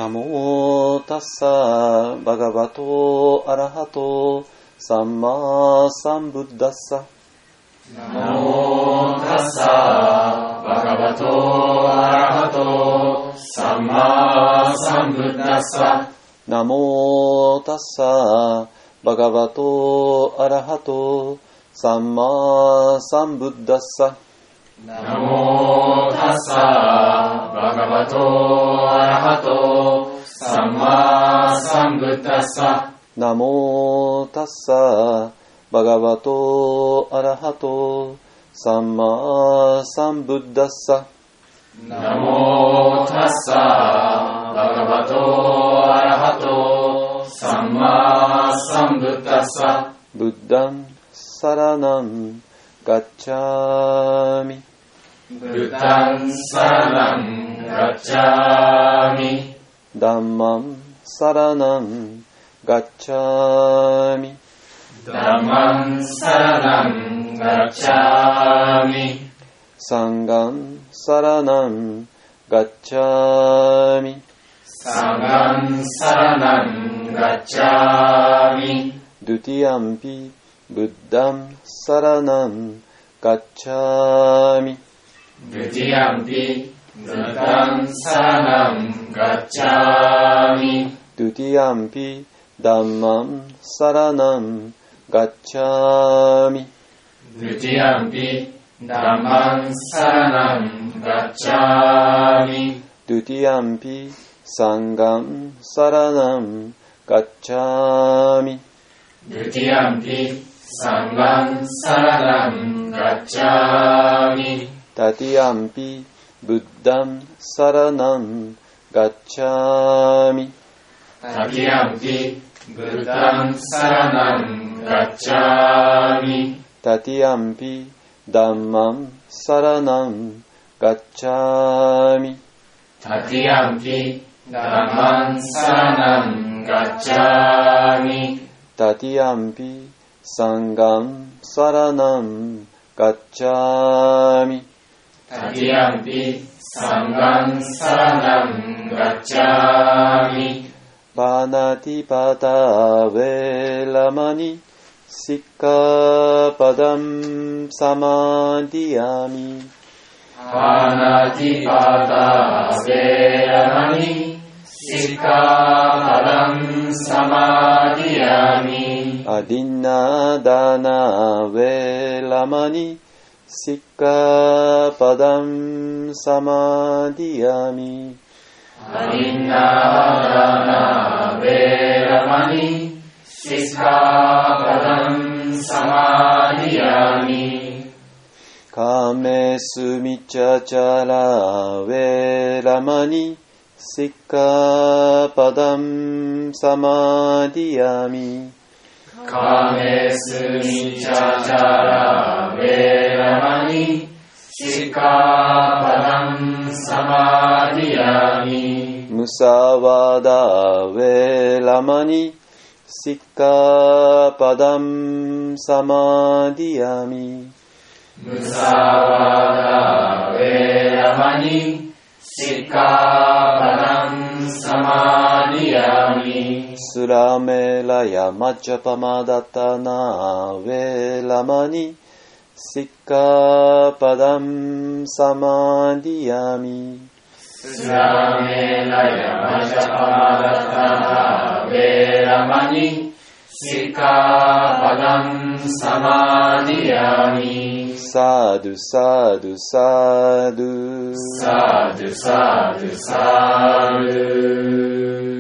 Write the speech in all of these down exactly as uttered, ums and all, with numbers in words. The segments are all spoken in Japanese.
ナモタッサバガバトアラハトサンマサンブッダッサ。 ナモタッサバガバトアラハトサンマサンブッダッサ。 ナモタッサバガバトアラハトサンマサンブッダッサ。 ナモタッサバガバトアラハトサンマサンブッダッサ。 ナモタッサバガバトアラハトサンマサンブッダッサ。 ナモタッサバガバトアラハトサンマサンブッダッサ。 ブッダンサラナンガッチャーミ。 ブッダンサラナンガッチャーミ。 ダンマンサラナンガッチャーミ。 ダンマンサラナンガッチャーミ。 サンガンサラナンガッチャーミ。 サンガンサラナンガッチャーミ。 ドゥティアンピブッダンサラナンガッチャーミ。 ドゥティアンピブッダンサラナンガッチャーミ。 ドゥティアンピダンマンサラナンガッチャーミ。 ドゥティアンピダンマンサラナンガッチャーミ。 ドゥティアンピサンガンサラナンガッチャーミ。 ドゥティアンピサンガンサラナンガッチャーミ。 タティアンピブッダンサラナンガッチャーミ。 タティアンピブッダンサラナンガッチャーミ。 タティアンピダンマンサラナンガッチャーミ。 タティアンピダンマンサラナンガッチャーミ。 タティアンピサンガンサラナンガッチャーミ。 タティアンピサンガンサラナンガッチャーミ。 パナティパタウェラマニシッカパダンサマディアミ。 パナティパタウェラマニシッカパダンサマディアミ。 アディナダナウェラマニシッカパダンサマディアミ。 アディナダナウェラマニシッカパダンサマディアミ。 カメスミチャチャラウェラマニシッカパダンサマディアミ。 カメスミチャチャラウェラマニシカパダンサマディアミ。 ムサワダウェラマニシッカパダンサマディアミ。 ムサワダウェラマニシカパダンサマディアミ。 スラメラヤマジャパマダタナウェラマニシッカパダンサマディアミ。 スラメラヤマジャパマダタナウェラマニシカパダンサマディアミ。 サドゥサドゥサドゥサドゥサドゥサドゥ。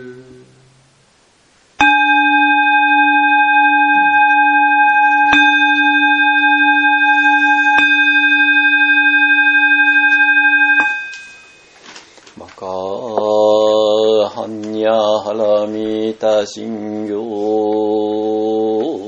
マカハンニャハラミタシンギョ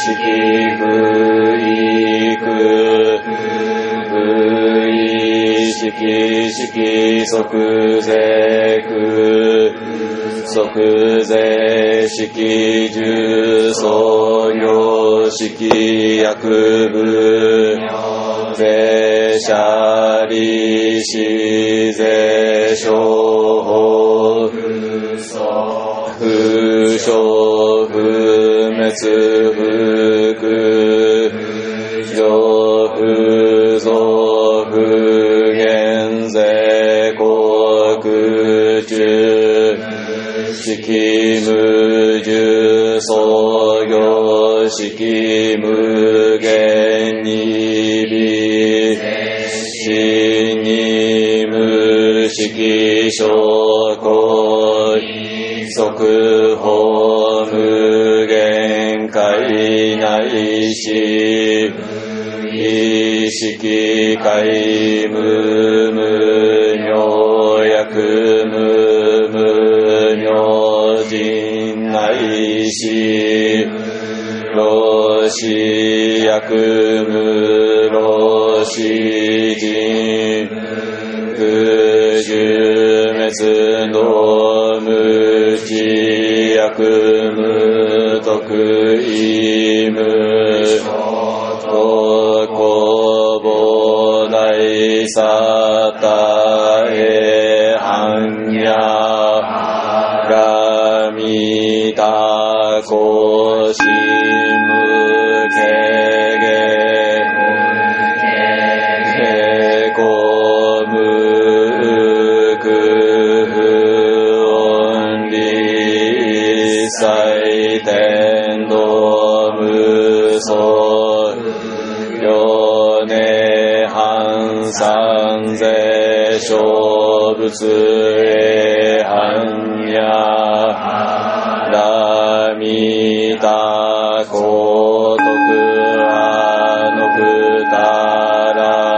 式不意空不意式式即税空即税式重創業式薬部税者利子税商法不詳不滅不空上不増不減税国中式無重創業式無限に微死に無式証拠即法無限界内し意識界無無明薬無無明人内し老死薬無老死人不寿滅道無知薬無徳意無公母大サタエハンヤガミタコシムケゲケコムクフオンリサイテンドムソヨネハンサンゼ小仏エハンヤラミタコトクアノクタラ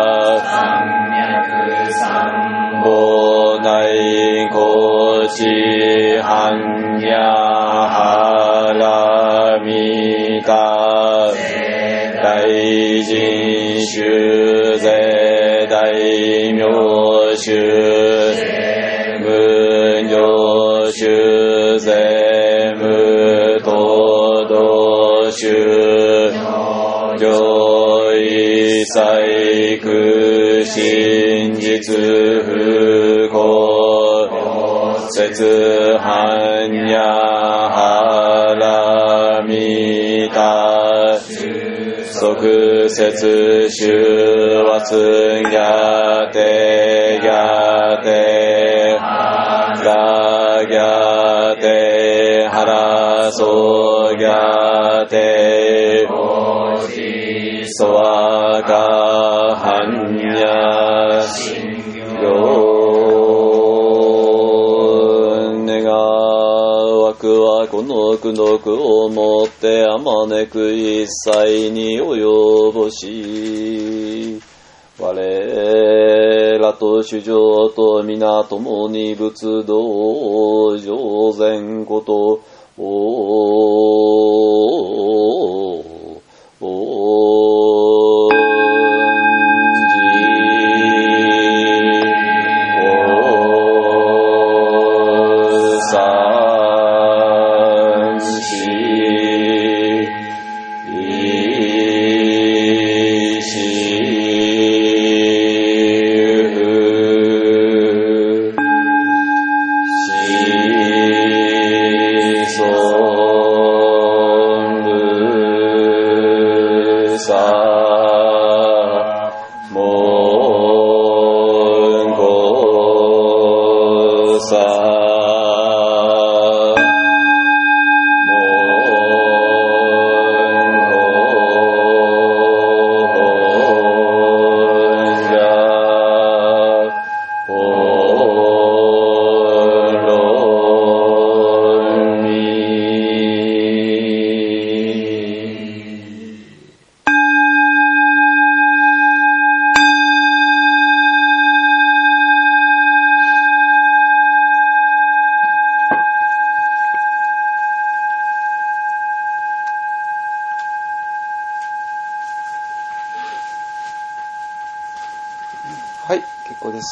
ボナイコチハンヤハラミタ大臣主税大名主無常主税無東道主上位細工真実不公節半夜ハラミタ即節終和ギャテギャテガギャテハラソギャテソワカハンニャヨネガ枠はこの苦毒をもってあまねく一切に及ぼし我らと主上と皆共に仏道上善ことおおそう 。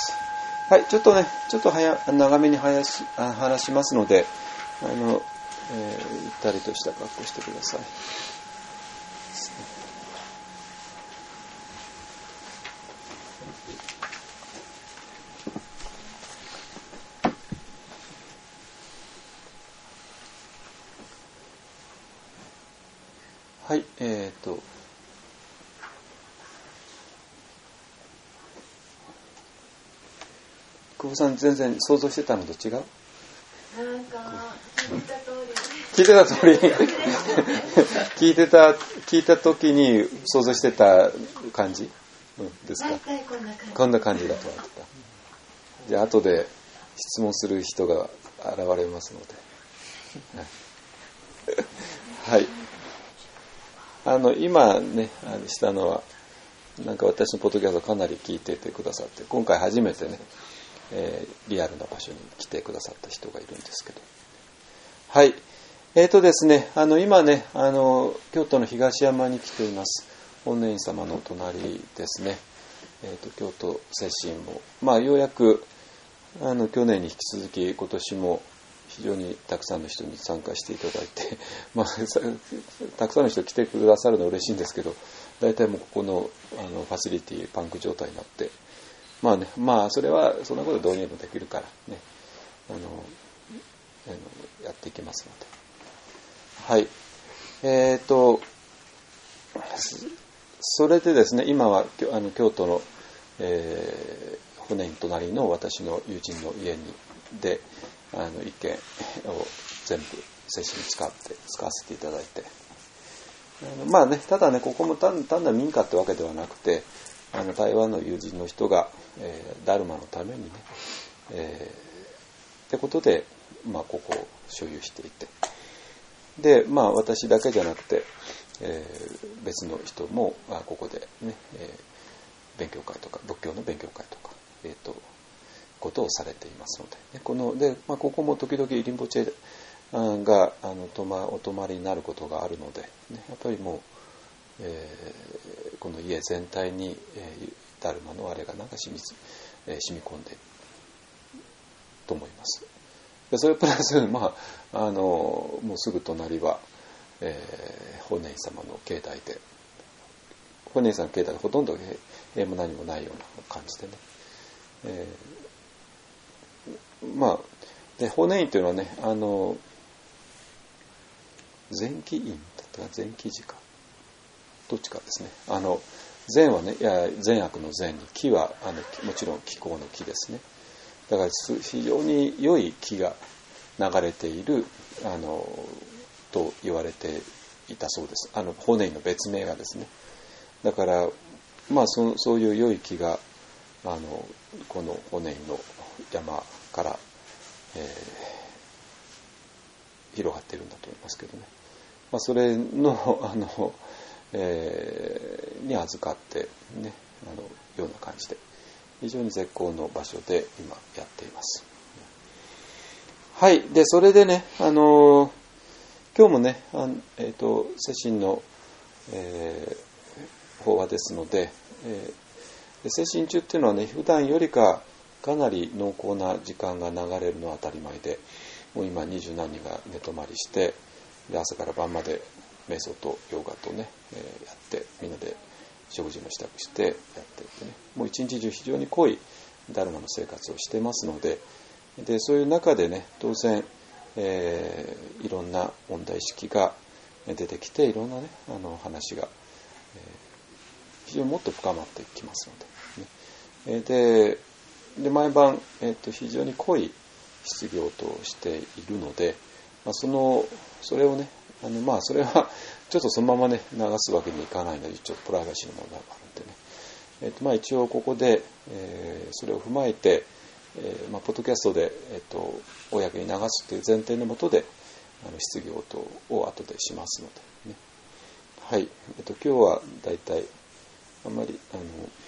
はい、ちょっとね、ちょっと早長めに話し、話しますので、あの、えー、ゆったりとした格好してください。はい、えっと、久保さん、全然想像してたのと違う？なんか、聞いた通り。 聞いてた通り聞いてた、聞いた時に想像してた感じ、うん、ですか？ 大体こんな感じ。 こんな感じだと思ってた。じゃあ、後で質問する人が現れますので。はい。あの、今ね、あのしたのは、なんか私のポッドキャストかなり聞いててくださって、今回初めてね、えー、リアルな場所に来てくださった人がいるんですけど。はい。えーとですね、あの、今ね、あの、京都の東山に来ています。本念院様の隣ですね。えーと、京都接心も、まあ、ようやく、あの、去年に引き続き、今年も非常にたくさんの人に参加していただいて、まあ、たくさんの人来てくださるのは嬉しいんですけど、大体もうここの、あの、ファシリティパンク状態になって、まあね、まあ、それは、そんなことどうにもできるからね、あの、あのやっていきますので。はい。えっと、それでですね、今はあの京都の、えー、骨に隣の私の友人の家にで、あの一軒を全部接種に使って使わせていただいて、あのまあね、ただね、ここも単単なる民家ってわけではなくて、あの台湾の友人の人が、えー、ダルマのためにね、えー、ってことで、まあ、ここを所有していて、で、まあ、私だけじゃなくて、えー、別の人もあここでね、えー、勉強会とか仏教の勉強会とか、えー、とことをされていますので、ね、こので、まあ、ここも時々リンポチェがあの泊まお泊まりになることがあるので、ね、やっぱりもう、えー、この家全体に、えー、ダルマのあれがなんか染み、えー、染み込んでいると思います。でそれプラス、まあ、あのもうすぐ隣は、えー、本念様の境内で、本念さんの境内でほとんど塀も何もないような感じでね、えー、まあで本念というのはね、あの善気院だったか善気寺かどっちかですね。あの善はね、いや善悪の善に、気はあのもちろん気候の気ですね。だから非常に良い気が流れているあのと言われていたそうです。あの本念の別名がですね。だからまあ そ, そういう良い気があのこの本念の山から、えー、広がっているんだと思いますけどね。まあ、それのあの、えー、に預かってね、あのような感じで。非常に絶好の場所で今やっています。はい。で、それでね、あのー、今日もね、あえっ、ー、と、世親の、えー、法話ですので、えー、世親中っていうのはね、普段よりかかなり濃厚な時間が流れるのは当たり前で、もう今二十何人が寝泊まりして、で朝から晩まで瞑想とヨガとね、えー、やって、みんなで食事も支度してやっていてね、もう一日中非常に濃いダルマの生活をしてますので、でそういう中でね、当然、えー、いろんな問題意識が出てきて、いろんなね、あの話が、えー、非常にもっと深まっていきますので、ね、で, で毎晩、えー、と非常に濃い質疑応答をしているので、まあ、そのそれをね、あのまあそれはちょっとそのままね流すわけにいかないので、ちょっとプライバシーの問題があるんでね、えーとまあ、一応ここで、えー、それを踏まえて、えーまあ、ポッドキャストで、えー、と公に流すという前提のもとであの質疑応答を後でしますので、ね、はい、えー、と今日はだいたいあんまりあの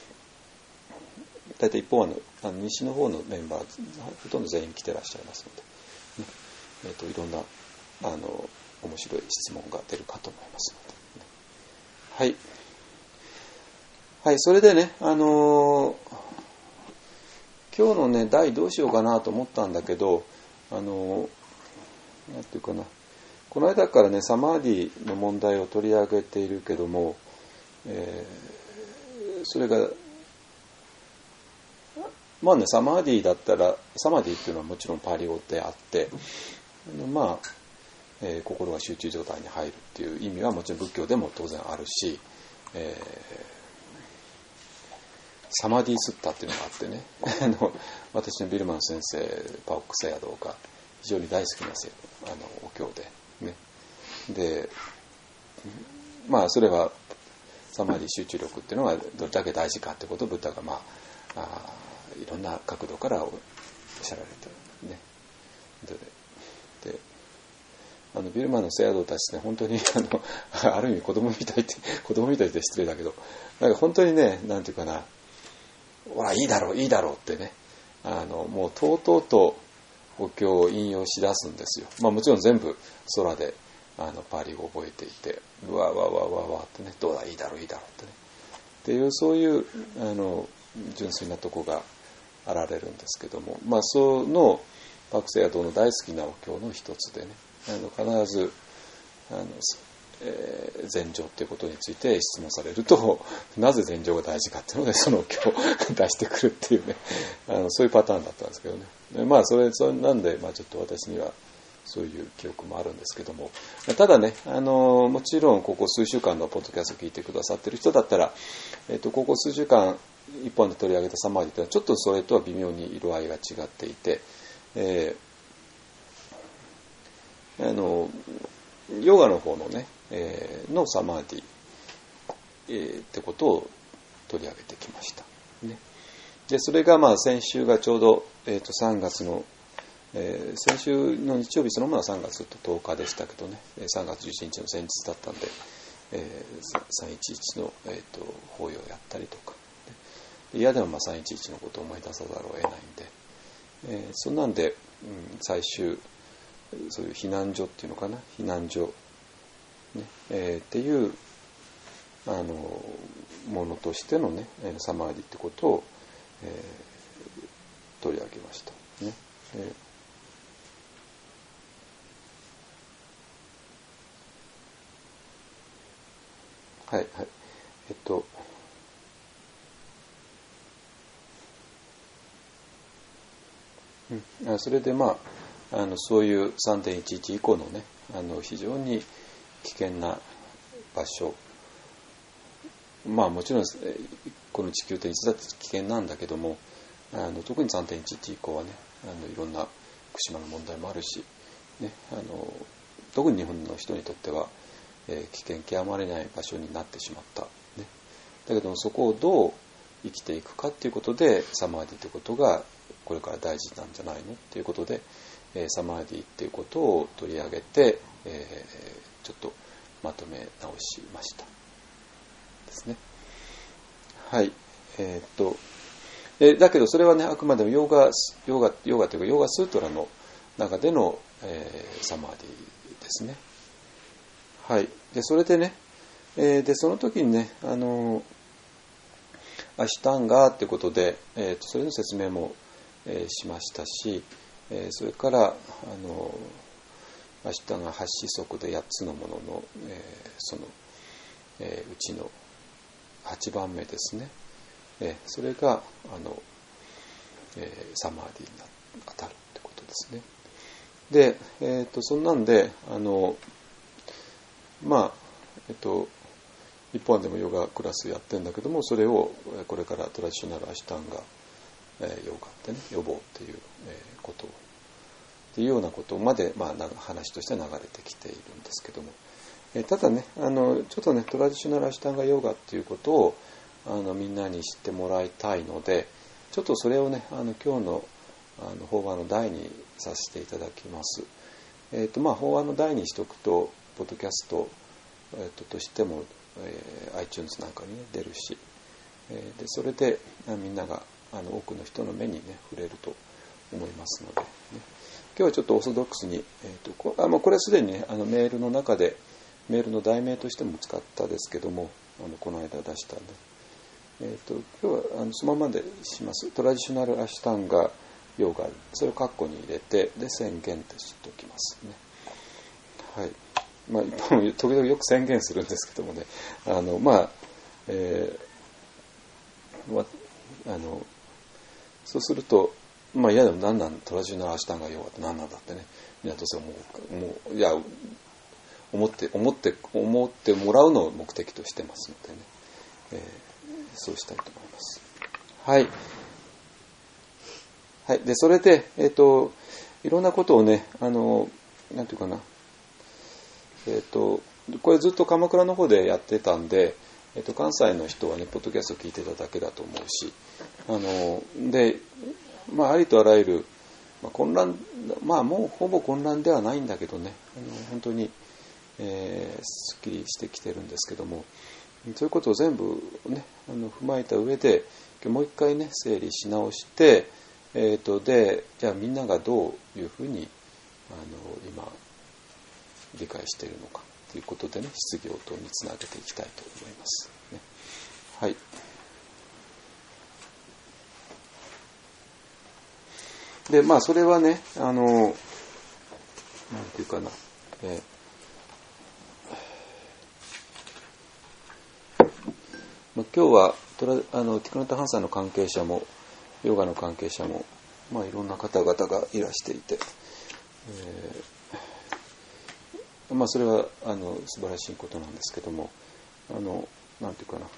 だいたい一方はのあの西の方のメンバーほとんど全員来てらっしゃいますので、ね、えー、といろんなあの面白い質問が出るかと思いますので、ね、はいはい。それでね、あのー、 今日のね題どうしようかなと思ったんだけど、あのなんていうかな、この間からねサマーディの問題を取り上げているけども、えー、それがまあねサマーディだったら、サマーディっていうのはもちろんパリ語であって、まあ、えー、心が集中状態に入るっていう意味はもちろん仏教でも当然あるし、えーサマディスッタっていうのがあってねあの私のビルマン先生パオックセヤドが非常に大好きなあのお経でね、でまあそれはサマディ集中力っていうのがどれだけ大事かってことをブッダがまあ、あいろんな角度からおっしゃられてるね。でであのビルマンのセヤドたちね、本当にあのある意味子供みたいって子供みたいって失礼だけど、なんか本当にね、なんていうかな、ほらいいだろういいだろうってね、あのもうとうとうとお経を引用しだすんですよ。まあもちろん全部空であのパリ語を覚えていて、うわわわわわってね、どうだいいだろういいだろうってね、っていうそういうあの純粋なとこがあられるんですけども、まあそのパクセヤドの大好きなお経の一つでね、あの必ずあのえー、禅定っていうことについて質問されると、なぜ禅定が大事かっていうのでその経を出してくるっていうね、あのそういうパターンだったんですけどね。でまあそれそれなんで、まあ、ちょっと私にはそういう記憶もあるんですけども、ただね、あのもちろんここ数週間のポッドキャストを聞いてくださってる人だったら、えー、とここ数週間一本で取り上げたサマーディというのはちょっとそれとは微妙に色合いが違っていて、えー、あのヨガの方のね、えー、のサマーディ、えー、ってことを取り上げてきました、ね、でそれがまあ先週がちょうど、えー、とさんがつの、えー、先週の日曜日そのものはさんがつとおかでしたけどね、さんがつじゅうしちにちの前日だったんで、えー、さんいちいちの、えー、と法要をやったりとか、嫌でもまあさんいちいちのことを思い出さざるを得ないんで、えー、そんなんで、うん、最終そういう避難所っていうのかな、避難所、ねえー、っていうあのものとしてのねサマーディってことを、えー、取り上げました、ねえー、はいはいえっとうん、それでまああのそういう さんてんいちいち 以降のね、あの非常に危険な場所、まあもちろんこの地球っていつだって危険なんだけども、あの特に さんてんいちいち 以降はね、あのいろんな福島の問題もあるし、ね、あの特に日本の人にとっては、えー、危険極まれない場所になってしまった、ね、だけどもそこをどう生きていくかっていうことでサマーディということがこれから大事なんじゃないのっていうことで、えー、サマーディっていうことを取り上げて、えー、ちょっとまとめ直しましたですね。はい。えー、っと、えー、だけどそれはね、あくまでもヨガ、ヨガ、ヨガというかヨガスートラの中での、えー、サマーディですね。はい。で、それでね、えー、で、その時にね、あの、アシュタンガーってことで、えー、とそれの説明も、えー、しましたし、えー、それからあのアシュタンガはち子則でやっつのものの、えー、その、えー、うちのはちばんめですね、えー、それがあの、えー、サマーディに当たるってことですね。で、えー、とそんなんであのまあえっ、ー、と一本でもヨガクラスやってるんだけども、それをこれからトラディショナルアシュタンガ、えー、ヨガってね予防っていう、えー、ことっていうようなことまで、まあ、話として流れてきているんですけども、えー、ただねあのちょっとねトラディショナルアシュタンガヨガっていうことをあのみんなに知ってもらいたいので、ちょっとそれをねあの今日のあの法話の題にさせていただきます。えーとまあ、法話の題にしておくとポッドキャスト、えー、と, としてもえー、iTunes なんかに、ね、出るし、えー、でそれでみんながあの多くの人の目に、ね、触れると思いますので、ね、今日はちょっとオーソドックスに、えー、と こ, あもうこれはすでに、ね、あのメールの中でメールの題名としても使ったですけども、あのこの間出した、ねえー、と今日はあのそのままでします。トラディショナルアシュタンガヨガ、それをカッコに入れて、で宣言としておきますね。はい。まあ時々よく宣言するんですけどもね、あのまあ、えー、まあのそうすると、まあいやでも何なんトラディショナルアシュタンガヨガって何なんだってね、みんなとしてもうもういや思って思って思ってもらうのを目的としてますのでね、えー、そうしたいと思います。はい。はい。でそれでえっ、ー、といろんなことをね、あのなんていうかな、えっ、ー、とこれずっと鎌倉の方でやってたんで、えっ、ー、と関西の人はねポッドキャスト聞いてただけだと思うし、あのでまあありとあらゆる、まあ、混乱まあもうほぼ混乱ではないんだけどね、あの本当にえー、すっきりしてきてるんですけども、そういうことを全部、ね、あの踏まえた上でもう一回ね整理し直して、えー、とでじゃあみんながどういうふうにあの今理解しているのかということでね質疑応答につなげていきたいと思います、ね。はい。でまあそれはねあのなんていうかな、えー今日はトラあのティクナタ・ハンさんの関係者もヨガの関係者も、まあ、いろんな方々がいらしていて、えーまあ、それはあの素晴らしいことなんですけども、あのなんていうかな、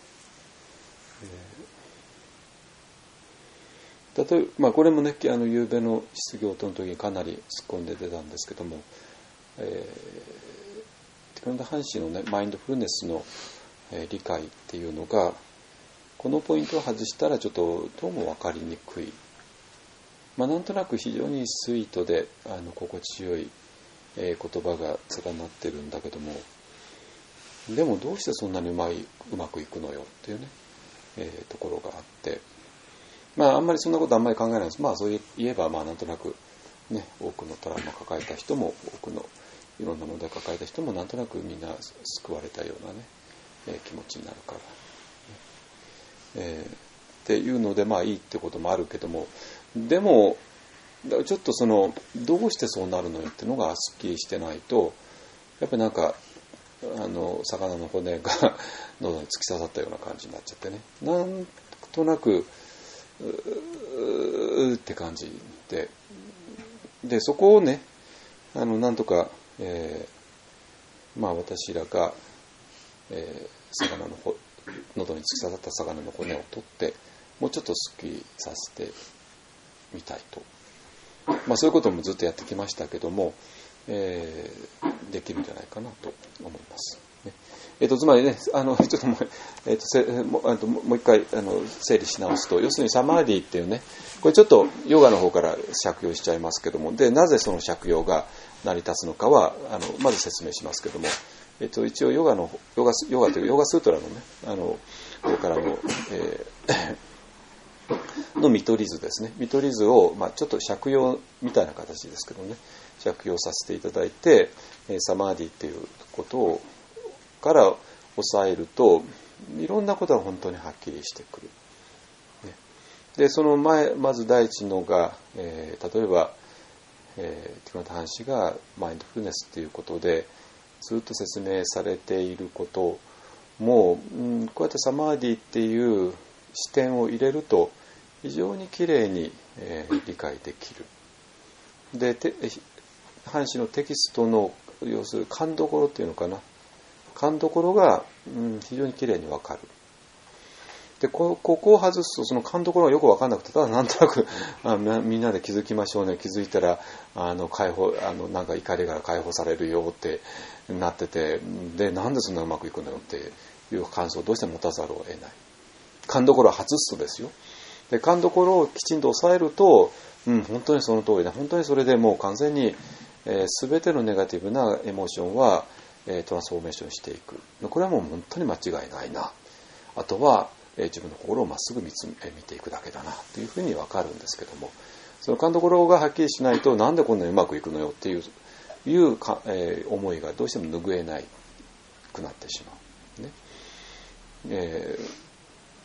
えー、例えば、まあ、これもねあの夕べの質疑応答の時にかなり突っ込んで出たんですけども、えー、ティクナタ・ハン氏のねマインドフルネスの理解っていうのがこのポイントを外したらちょっとどうも分かりにくい、まあ、なんとなく非常にスイートであの心地よい、えー、言葉が連なってるんだけども、でもどうしてそんなにうまいうまくいくのよっていうね、えー、ところがあって、まああんまりそんなことあんまり考えないです。まあそう言えばまあなんとなくね多くのトラウマ抱えた人も多くのいろんな問題を抱えた人もなんとなくみんな救われたようなね気持ちになるから、えー、っていうのでまあいいってこともあるけども、でもちょっとそのどうしてそうなるのよっていうのがすっきりしてないとやっぱりなんかあの魚の骨が喉に突き刺さったような感じになっちゃってね、なんとなくうーって感じで、でそこをねあのなんとか、えー、まあ私らが、えー魚の喉に突き刺さった魚の骨を取ってもうちょっとすっきりさせてみたいと、まあ、そういうこともずっとやってきましたけども、えー、できるんじゃないかなと思います、ね。えー、とつまりねあのちょっともう、えー、とせもうもう一回あの整理し直すと、要するにサマーディっていうね、これちょっとヨガの方から借用しちゃいますけども、でなぜその借用が成り立つのかはあのまず説明しますけども、えっと、一応ヨガのヨガヨガというヨガスートラのねあのこれからの、えー、の見取り図ですね。見取り図を、まあ、ちょっと借用みたいな形ですけどね借用させていただいて、えー、サマーディっていうことをから抑えるといろんなことが本当にはっきりしてくる。ね、でその前まず第一のが、えー、例えば、えー、ティクナタ・ハン氏がマインドフルネスっていうことでずっと説明されていることも、うん、こうやってサマーディっていう視点を入れると非常にきれいに、えー、理解できる。でハン氏のテキストの要する勘どころっていうのかな、勘どころが、うん、非常にきれいに分かる。で こ, ここを外すとその勘どころがよく分かんなくて、ただなんとなくあみんなで気づきましょうね、気づいたらあの解放あのなんか怒りから解放されるよってなってて、でなんでそんなうまくいくのよっていう感想をどうしても持たざるを得ない。勘どころを外すとですよ。で勘どころをきちんと抑えると、うん、本当にその通りだ、本当にそれでもう完全に、えー、全てのネガティブなエモーションは、えー、トランスフォーメーションしていく。これはもう本当に間違いないな。あとは自分の心をまっすぐ 見, つ見ていくだけだなというふうに分かるんですけども、その勘どころがはっきりしないとなんでこんなにうまくいくのよっていういうか、えー、思いがどうしても拭えないくなってしまう、ねえ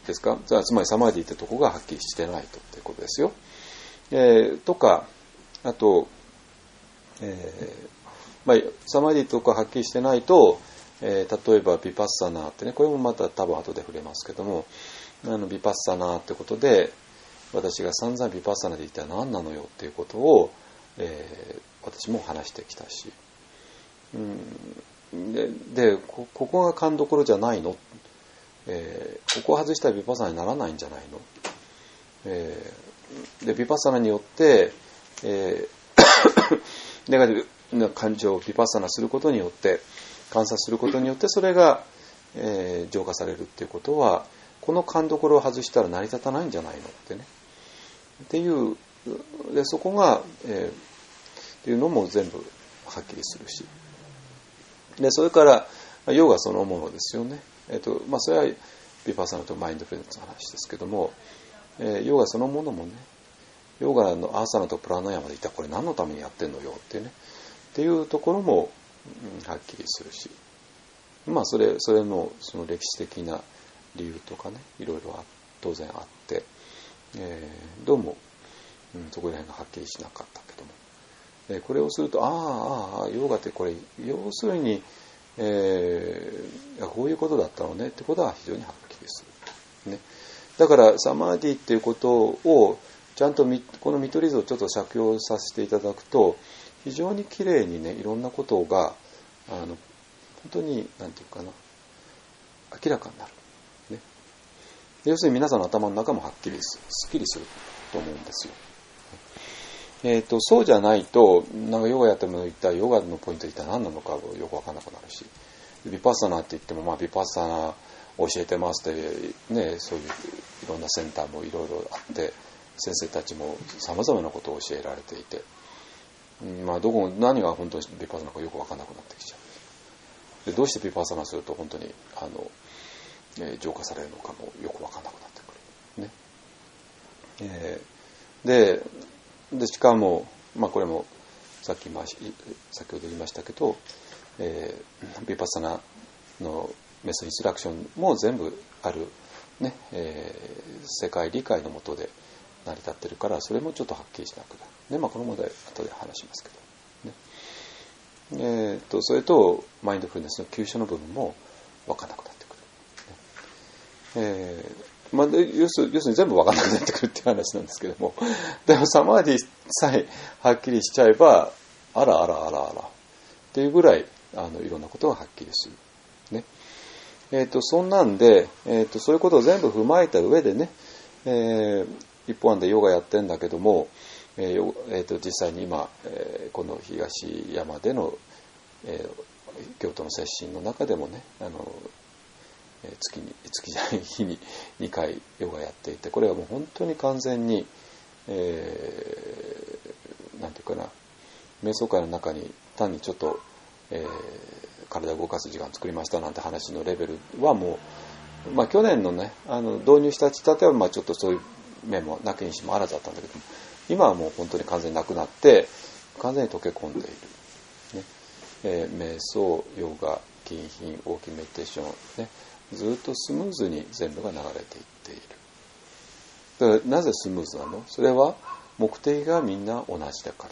ですか、つまりサマーディってとこがはっきりしてないとっていうことですよ。えー、とかあと、えーまあ、サマーディとかはっきりしてないと、えー、例えばビパッサナーってね、これもまた多分後で触れますけども、あのビパッサナーってことで私が散々ビパッサナーで一体何なのよっていうことを、えー、私も話してきたし、うん、で, で こ, ここが勘どころじゃないの、えー、ここを外したらビパッサナーにならないんじゃないの、えー、でビパッサナーによって、えー、ネガティブな感情をビパッサナーすることによって観察することによってそれが、えー、浄化されるっていうことはこの勘どころを外したら成り立たないんじゃないのってねっていうでそこが、えー、っていうのも全部はっきりするしでそれからヨガそのものですよね、えーとまあ、それはビパッサナとマインドフルネスの話ですけども、えー、ヨガそのものもねヨガのアーサナとプラナヤマでいったらこれ何のためにやってんのよっていうねっていうところも、うん、はっきりするしまあそれそれのその歴史的な理由とかねいろいろ当然あって、えー、どうも、うん、そこら辺がはっきりしなかったけども、えー、これをするとああああヨガってこれ要するに、えー、こういうことだったのねってことは非常にはっきりする、ね、だからサマーディっていうことをちゃんとこの見取り図をちょっと借用させていただくと非常にきれいにねいろんなことがあの本当に何て言うかな明らかになる、ね、要するに皆さんの頭の中もはっきりするすっきりすると思うんですよ。えーと、そうじゃないとなんかヨガやっても言ったらヨガのポイント一体何なのかよく分からなくなるしビパッサナーって言っても、まあ、ビパッサナー教えてますって、ね、そういういろんなセンターもいろいろあって先生たちもさまざまなことを教えられていて、まあ、どこ何が本当にビパッサナーかよく分からなくなってきちゃう。でどうしてビパッサナーすると本当にあの、えー、浄化されるのかもよく分からなくなってくる、ねえー、で, でしかも、まあ、これもさっき、まあ、先ほど言いましたけど、えー、ビパッサナーのメスインストラクションも全部ある、ねえー、世界理解のもとで成り立ってるからそれもちょっとはっきりしなくなる、ねまあ、この問題後で話しますけど、ねえー、とそれとマインドフルネスの急所の部分も分からなくなってくる、ねえーまあ、要するに全部分からなくなってくるっていう話なんですけどもでもサマーディさえはっきりしちゃえばあらあらあらあらっていうぐらいあのいろんなことがはっきりする、ねえー、とそんなんで、えー、とそういうことを全部踏まえた上でね、えー、一方案でヨガやってんだけども、えーえー、と実際に今、えー、この東山での、えー、京都の接心の中でもねあの、えー、月に月じゃない日ににかいヨガやっていてこれはもう本当に完全に、えー、なんていうかな瞑想会の中に単にちょっと、えー体を動かす時間を作りましたなんて話のレベルはもう、まあ、去年のねあの導入したちたてはまあちょっとそういう面もなきにしもあらずだったんだけども今はもう本当に完全になくなって完全に溶け込んでいる、ねえー、瞑想ヨガ気品大きいメディテーション、ね、ずっとスムーズに全部が流れていっている。だからなぜスムーズなの？それは目的がみんな同じだから。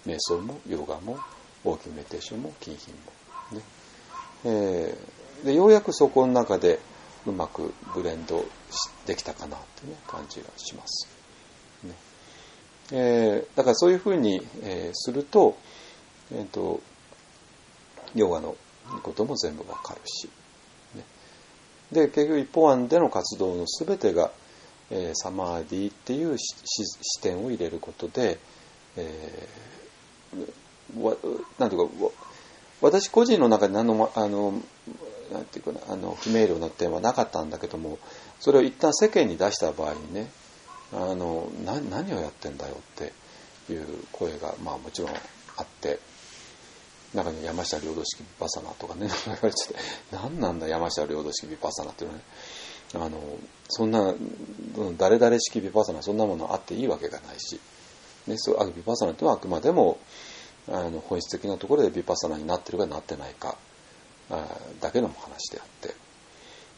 瞑想もヨガも大きいメディテーションも気品もねえー、でようやくそこの中でうまくブレンドできたかなっていう感じがします、ねえー、だからそういうふうに、えー、すると、えーと、ヨガのことも全部わかるし、ね、で結局一方案での活動のすべてが、えー、サマーディっていう視点を入れることで、えー、わなんていうか私個人の中で何のあのなんていうかなあの不明瞭な点はなかったんだけどもそれを一旦世間に出した場合にねあのな何をやってんだよっていう声がまあもちろんあって中に山下領土式ヴィパッサナとかね言われちゃって何なんだ山下領土式ヴィパッサナっていうのはねあのそんな誰々式ヴィパッサナそんなものあっていいわけがないし、ね、そうヴィパッサナというのはあくまでもあの本質的なところでヴィパッサナになってるかなってないかあだけの話であって、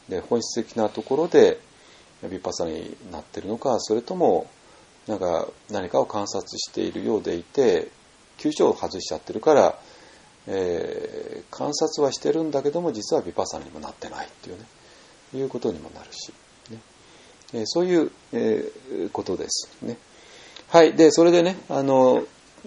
で本質的なところでヴィパッサナになっているのか、それともなんか何かを観察しているようでいて急所を外しちゃってるから、えー、観察はしてるんだけども実はヴィパッサナにもなってないっていうね、いうことにもなるし、ねえー、そういう、えー、ことですね。はい。でそれでね、あの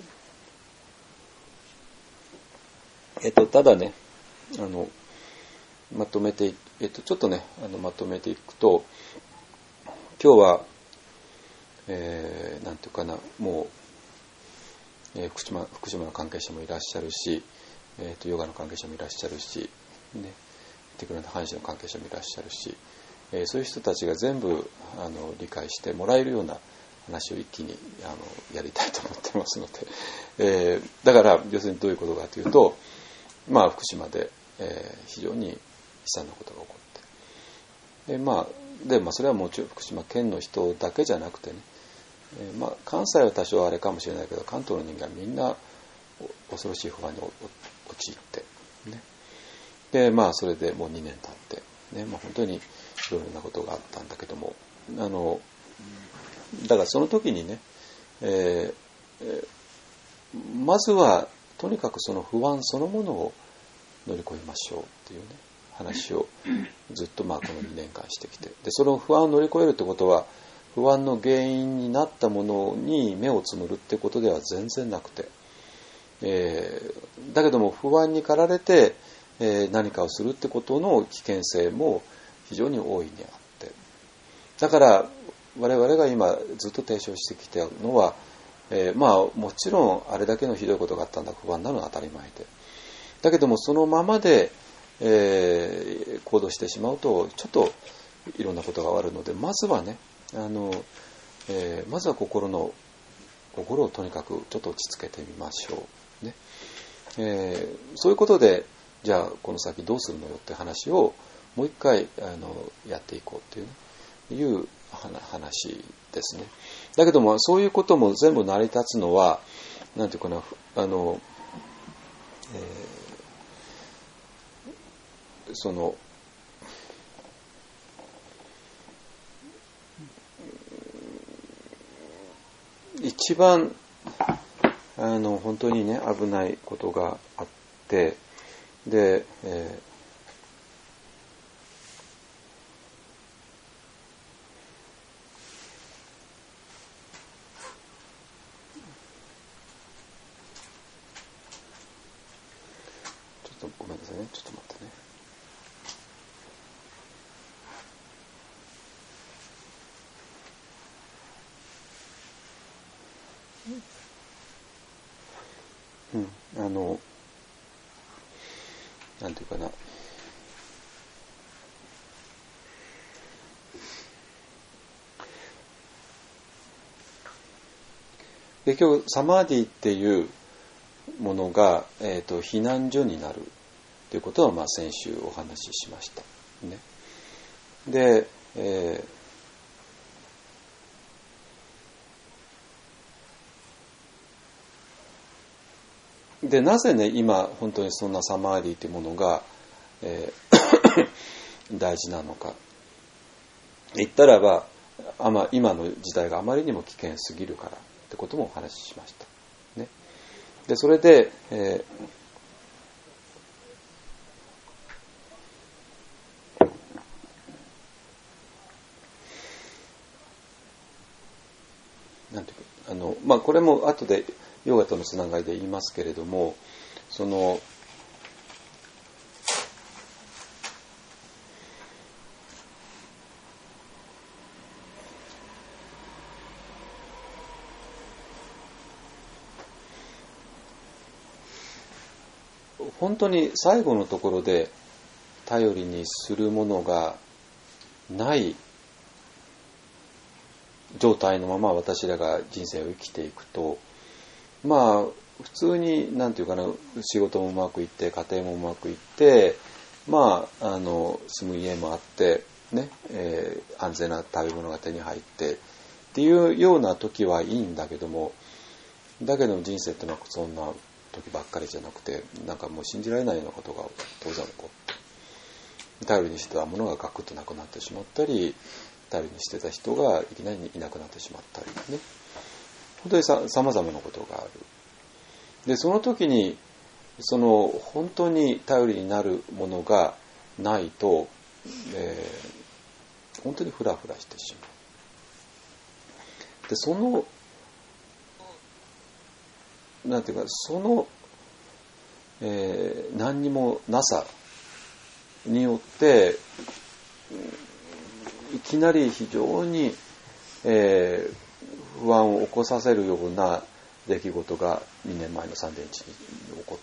えっとただね、あのまとめて、えっとちょっとねあのまとめていくと、今日は、えー、なんていうかな、もう、えー、福島福島の関係者もいらっしゃるし、えー、とヨガの関係者もいらっしゃるし、ね、テクノの阪神の関係者もいらっしゃるし、えー、そういう人たちが全部あの理解してもらえるような話を一気にあのやりたいと思ってますので、えー、だから要するにどういうことかというと、まあ福島で、えー、非常に悲惨なことが起こって、でまあでまあ、それはもちろん福島県の人だけじゃなくてね、えーまあ、関西は多少あれかもしれないけど関東の人間はみんな恐ろしい不安に陥って、ね、でまあそれでもうにねん経って、ねまあ、本当にいろいろなことがあったんだけども、あのだからその時にね、えーえー、まずはとにかくその不安そのものを乗り越えましょうっていうね話をずっとまあこのにねんかんしてきて、でその不安を乗り越えるってことは不安の原因になったものに目をつむるってことでは全然なくて、えー、だけども不安に駆られて、えー、何かをするってことの危険性も非常に大いにあって、だから我々が今ずっと提唱してきたのは、えー、まあもちろんあれだけのひどいことがあったんだ不安なのは当たり前で、だけどもそのままでえー、行動してしまうとちょっといろんなことがあるので、まずはねあの、えー、まずは心の心をとにかくちょっと落ち着けてみましょう、ねえー、そういうことでじゃあこの先どうするのよって話をもう一回あのやっていこうっていう、ね、いう話ですね。だけどもそういうことも全部成り立つのはなんていうかな、あの、えーその一番あの本当にね危ないことがあって、で、えーちょっとごめんなさいね、ちょっと待ってね。うん、あのなんていうかな、結局サマーディっていうものが、えーと、避難所になるということは、まあ、先週お話ししました、ね、で、えーでなぜね今本当にそんなサマーディというものが、えー、大事なのか言ったらば、あま今の時代があまりにも危険すぎるからってこともお話ししました、ね、でそれで、えー、なんていうかあの、まあ、これも後でヨガとのつながりで言いますけれども、その本当に最後のところで頼りにするものがない状態のまま私らが人生を生きていくと、まあ普通になんていうかな、仕事もうまくいって家庭もうまくいって、まああの住む家もあってね、えー、安全な食べ物が手に入ってっていうような時はいいんだけども、だけど人生ってのはそんな時ばっかりじゃなくて、なんかもう信じられないようなことが当然起こって、 頼りにしてたものがガクッとなくなってしまったり、頼りにしてた人がいきなりいなくなってしまったりね、本当にさ様々なことがある。でその時にその本当に頼りになるものがないと、えー、本当にフラフラしてしまう。でそのなんていうかその、えー、何にもなさによっていきなり非常に、えー、不安を起こさせるような出来事がにねんまえの さんてんいちに起こって、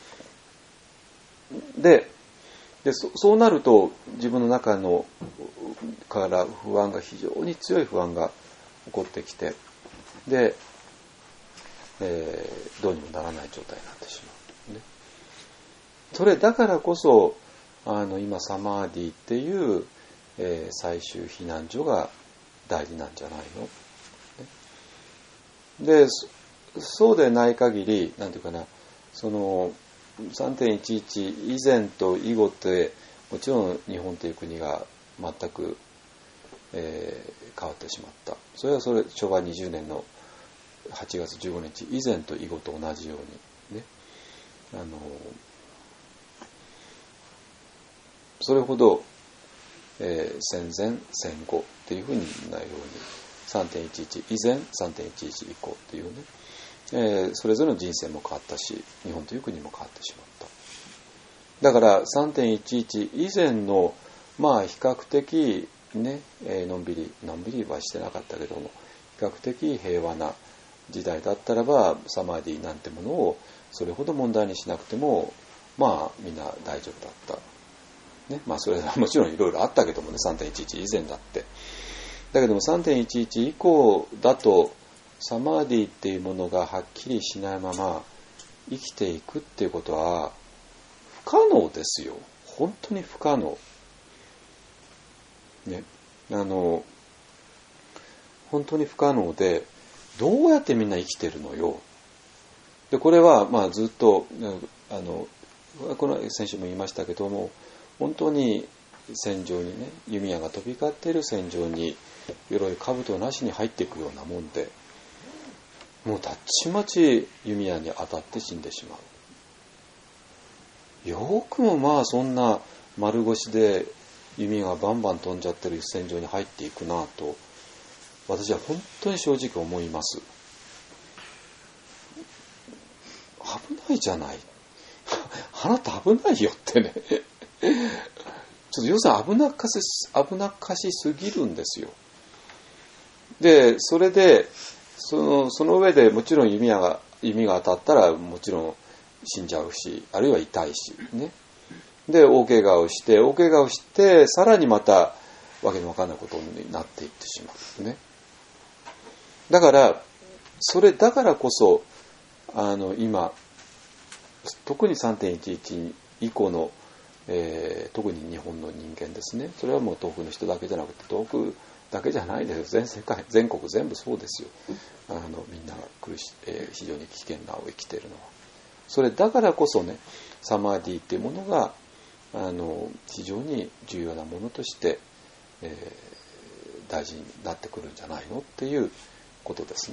で、で そ, そうなると自分の中のから不安が非常に強い不安が起こってきて、で、えー、どうにもならない状態になってしまう、ね、それだからこそあの今サマーディっていう、えー、最終避難所が大事なんじゃないの、ね、でそうでない限りなんていうかな、その さんてんいちいち 以前と以後ってもちろん日本という国が全く、えー、変わってしまった。それはそれしょうわにじゅうねんのはちがつじゅうごにち以前と以後と同じようにね、あのそれほど、えー、戦前戦後っていうふうになるように さんてんいちいち 以前 さんてんいちいち 以降っていうね、えー、それぞれの人生も変わったし日本という国も変わってしまった。だから さんてんいちいち 以前のまあ比較的ね、えー、のんびりのんびりはしてなかったけども比較的平和な時代だったらばサマーディなんてものをそれほど問題にしなくてもまあみんな大丈夫だった、ね、まあそれはもちろんいろいろあったけどもね さんてんいちいち 以前だってだけども さんてんいちいち 以降だとサマーディっていうものがはっきりしないまま生きていくっていうことは不可能ですよ。本当に不可能ね、あの本当に不可能でどうやってみんな生きてるのよ。でこれはまあずっとあのこの先週も言いましたけども本当に戦場にね弓矢が飛び交っている戦場に鎧兜なしに入っていくようなもんでもうたちまち弓矢に当たって死んでしまう。よくもまあそんな丸腰で弓がバンバン飛んじゃってる戦場に入っていくなと私は本当に正直思います。危ないじゃないあなた危ないよってねちょっと要するに危なっかし危なっかしすぎるんですよ。でそれでそのその上でもちろん弓矢が弓が当たったらもちろん死んじゃうしあるいは痛いしね。で大怪我をして大怪我をしてさらにまたわけのわかんないことになっていってしまうね。だからそれだからこそあの今特に さんてんいちいち 以降の、えー、特に日本の人間ですね。それはもう東北の人だけじゃなくて東北だけじゃないですよ。全世界全国全部そうですよ。あのみんなが苦し、えー、非常に危険なを生きているのはそれだからこそねサマーディっていうものがあの非常に重要なものとして、えー、大事になってくるんじゃないのっていうことですね。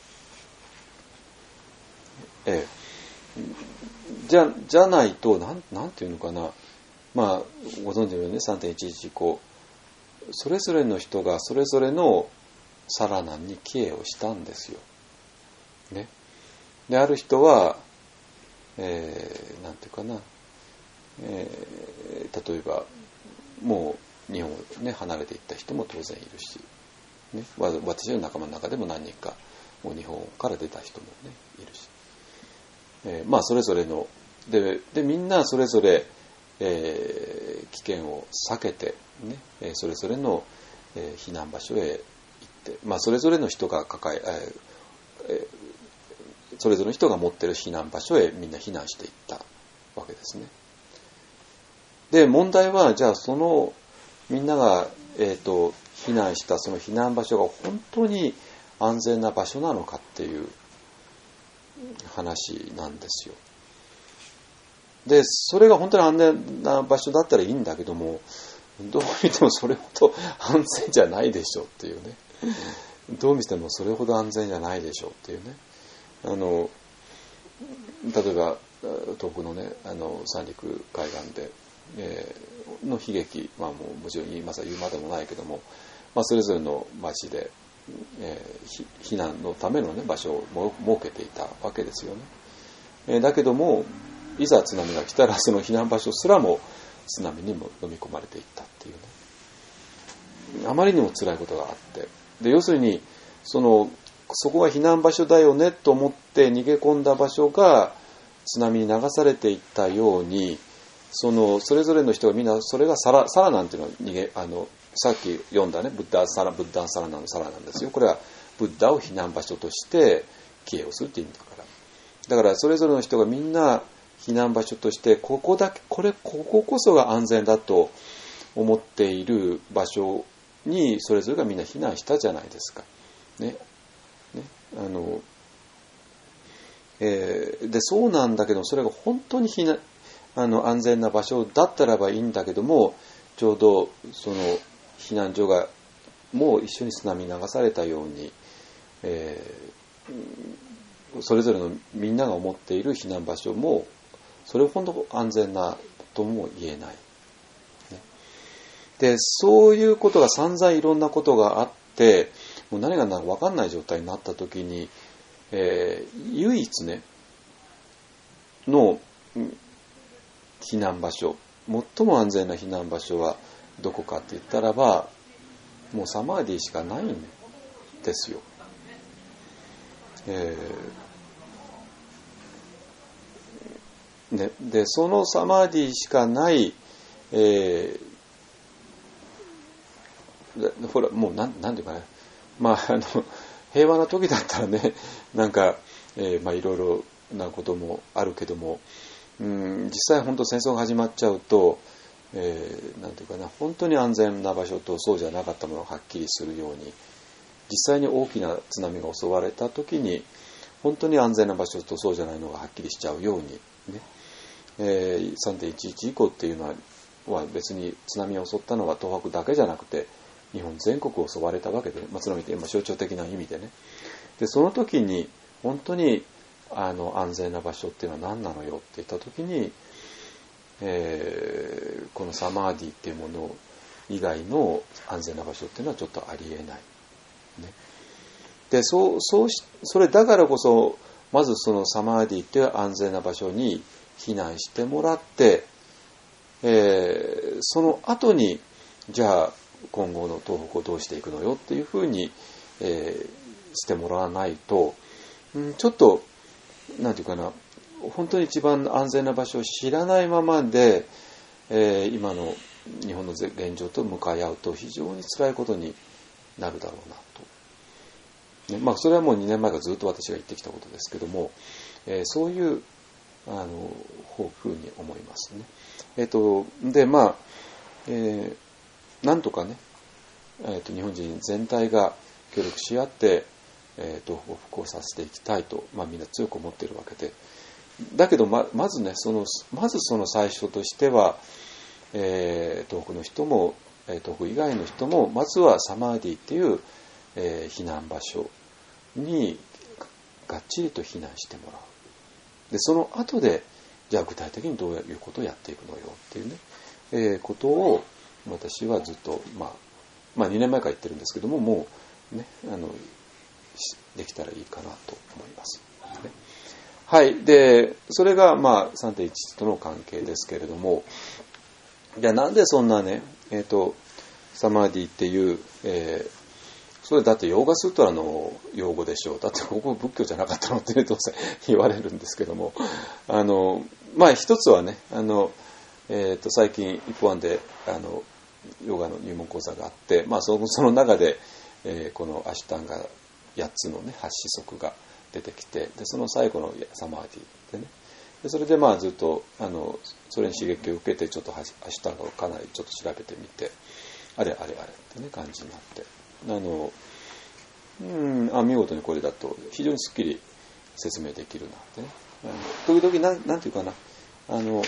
えー、じゃじゃないとなん、なんていうのかな、まあご存知のようにね さんてんいちいち 以降それぞれの人がそれぞれのサラナンに帰依をしたんですよ。ね。である人は、えー、なんていうかな、えー、例えばもう日本をね離れていった人も当然いるし、ね、私の仲間の中でも何人かもう日本から出た人もねいるし、えー、まあそれぞれの で, でみんなそれぞれ、えー、危険を避けてね、えー、それぞれの、えー、避難場所へ行って、まあそれぞれの人が抱え、えー、それぞれの人が持っている避難場所へみんな避難していったわけですね。で問題はじゃあそのみんなが、えーと、避難したその避難場所が本当に安全な場所なのかっていう話なんですよ。 でそれが本当に安全な場所だったらいいんだけども、どう見てもそれほど安全じゃないでしょっていうね、どう見てもそれほど安全じゃないでしょっていうね、あの例えば東北のね、あの三陸海岸で、えー、の悲劇、まあ、もうもちろん今さ言うまでもないけども、まあ、それぞれの町で、えー、避難のための、ね、場所を設けていたわけですよね。えー、だけどもいざ津波が来たらその避難場所すらも津波にも飲み込まれていったっていうね、あまりにも辛いことがあって、で要するにそのそこが避難場所だよねと思って逃げ込んだ場所が津波に流されていったように、そのそれぞれの人がみんなそれがサラ、サラなんていうのは逃げあのさっき読んだねブッダサラブッダンサラナのサラなんですよ。これはブッダを避難場所として帰依をするって意味だから。だからそれぞれの人がみんな避難場所としてここだけこれこここそが安全だと思っている場所にそれぞれがみんな避難したじゃないですか。ね。ね、あのえー、でそうなんだけどそれが本当に避難あの安全な場所だったらばいいんだけども、ちょうどその避難所がもう一緒に津波に流されたように、えー、それぞれのみんなが思っている避難場所もそれほど安全なとも言えない、ね、でそういうことが散々いろんなことがあってもう何が何か分かんない状態になった時に、えー、唯一ねの避難場所、最も安全な避難場所はどこかって言ったらばもうサマーディしかないんですよ。えーね、でそのサマーディしかない、えー、ほらもうなんなんていうかね、まああの平和な時だったらねなんか、えー、まあいろいろなこともあるけども、うん、実際本当戦争が始まっちゃうと、えー、なんていうかな本当に安全な場所とそうじゃなかったものがはっきりするように、実際に大きな津波が襲われた時に本当に安全な場所とそうじゃないのがはっきりしちゃうようにね、えー、さんてんいちいち 以降っていうのは、は別に津波を襲ったのは東北だけじゃなくて日本全国を襲われたわけで、まあ、津波って今象徴的な意味でね、でその時に本当にあの安全な場所っていうのは何なのよって言った時に、えー、このサマーディっていうもの以外の安全な場所っていうのはちょっとありえない、ね、でそうそうしそれだからこそまずそのサマーディっていう安全な場所に避難してもらって、えー、その後にじゃあ今後の東北をどうしていくのよっていうふうに、えー、してもらわないと、うん、ちょっとなんていうかな本当に一番安全な場所を知らないままで、えー、今の日本の現状と向かい合うと非常に辛いことになるだろうなと、ね、まあそれはもうにねんまえからずっと私が言ってきたことですけども、えー、そういうあのふうに思いますね。えっとでまあ、えー、なんとかね、えー、と日本人全体が協力し合ってえー、東北を復興させていきたいと、まあ、みんな強く思っているわけで、だけど ま, まずねそのまずその最初としては、えー、東北の人も、えー、東北以外の人もまずはサマーディっていう、えー、避難場所にがっちりと避難してもらう。でその後でじゃあ具体的にどういうことをやっていくのよっていうね、えー、ことを私はずっと、まあ、まあにねんまえから言ってるんですけども、もうねあのできたらいいかなと思います、ね、はい。でそれがまあ さんてんいちいち との関係ですけれども、じゃあなんでそんなねえっ、ー、とサマーディっていう、えー、それだってヨーガスートラの用語でしょう、だってここ仏教じゃなかったのってね当然言われるんですけども、あのまあ一つはねあの、えー、と最近一方案であのヨガの入門講座があって、まあ、その、その中で、えー、このアシュタンガやっつの、ね、はち子則が出てきて、でその最後のサマーディでね、でそれでまあずっとあのそれに刺激を受けてちょっとアシュタンガをかなりちょっと調べてみて、あれあれあれってね感じになって、あのうんあ見事にこれだと非常にすっきり説明できるなってね、あの時々なんなんていうかな、 あの、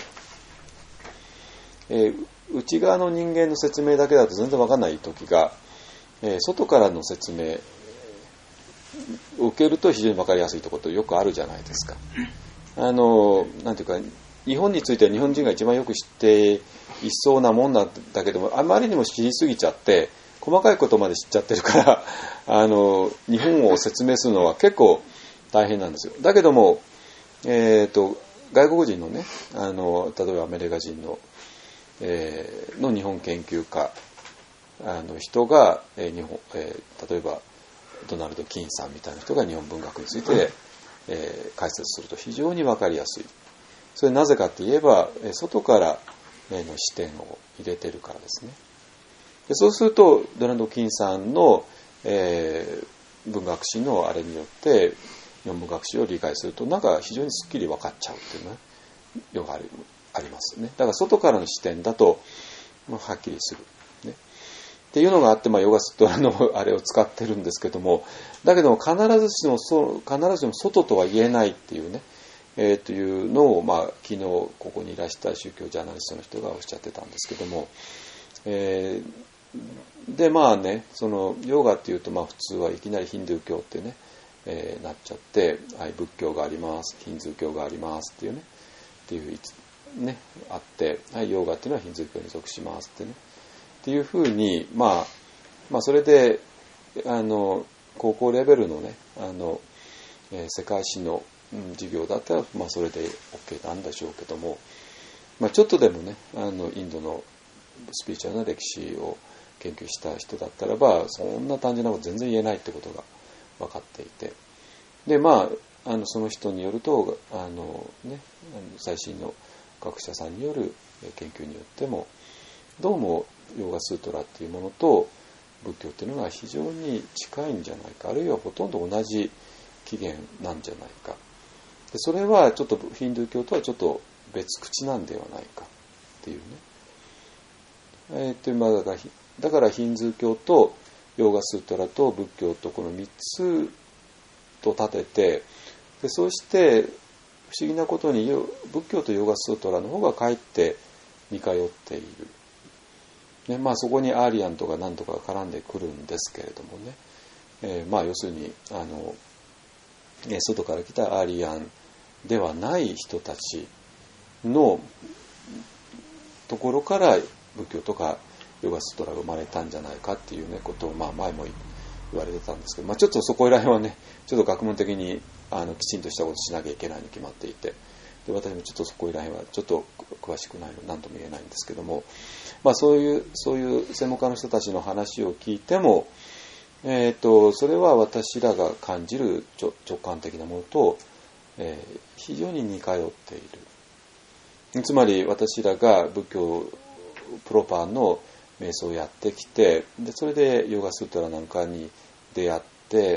えー、内側の人間の説明だけだと全然わかんない時が、えー、外からの説明を受けると非常にわかりやすいところとよくあるじゃないですか。あの、なんていうか、日本については日本人が一番よく知っていそうなもんなんだけども、あまりにも知りすぎちゃって細かいことまで知っちゃってるからあの日本を説明するのは結構大変なんですよ。だけども、えーと、外国人のね、あの例えばアメリカ人の、えー、の日本研究家あの人が、えー日本えー、例えばドナルド・キーンさんみたいな人が日本文学について、えー、解説すると非常に分かりやすい。それなぜかといえば外からの視点を入れてるからですね。でそうするとドナルド・キーンさんの、えー、文学史のあれによって日本文学史を理解するとなんか非常にすっきり分かっちゃうっていうのはよくあり、ありますね。だから外からの視点だとはっきりする、ね、っていうのがあって、まあ、ヨガストラのあれを使ってるんですけども、だけども必ずしもそ必ずしも外とは言えないっていうね、えー、というのを、まあ、昨日ここにいらした宗教ジャーナリストの人がおっしゃってたんですけども、えー、でまあね、そのヨガっていうと、まあ、普通はいきなりヒンドゥー教ってね、えー、なっちゃって、はい、仏教があります、ヒンズー教がありますっていうね、っていうねあって、はい、ヨガっていうのはヒンズー教に属しますってね、っていうふうに、まあ、まあそれであの高校レベルのね、あの、えー、世界史の授業だったら、まあ、それで OK なんでしょうけども、まあ、ちょっとでもね、あのインドのスピリチュアルな歴史を研究した人だったらば、そんな単純なこと全然言えないってことが分かっていて、でまあ、あのその人によると、あの、ね、最新の学者さんによる研究によっても、どうもヨーガスートラっていうものと仏教っていうのが非常に近いんじゃないか、あるいはほとんど同じ起源なんじゃないか。でそれはちょっとヒンドゥー教とはちょっと別口なんではないかっていうね。えー、とまあ、だからだからヒンズー教とヨーガスートラと仏教とこのみっつと立てて、でそうして不思議なことに仏教とヨーガスートラの方がかえって似通っている。ね、まあそこにアーリアンとか何とか絡んでくるんですけれどもね、えー、まあ要するにあの外から来たアーリアンではない人たちのところから仏教とかヨガスートラが生まれたんじゃないかっていうねことを、まあ、前も言われてたんですけど、まあ、ちょっとそこら辺はねちょっと学問的にあのきちんとしたことをしなきゃいけないに決まっていて、で私もちょっとそこら辺はちょっと詳しくないので何とも言えないんですけども、まあ、そういうそういう専門家の人たちの話を聞いても、えー、とそれは私らが感じる直感的なものと、えー、非常に似通っている。つまり私らが仏教プロパーの瞑想をやってきて、でそれでヨガスートラなんかに出会って、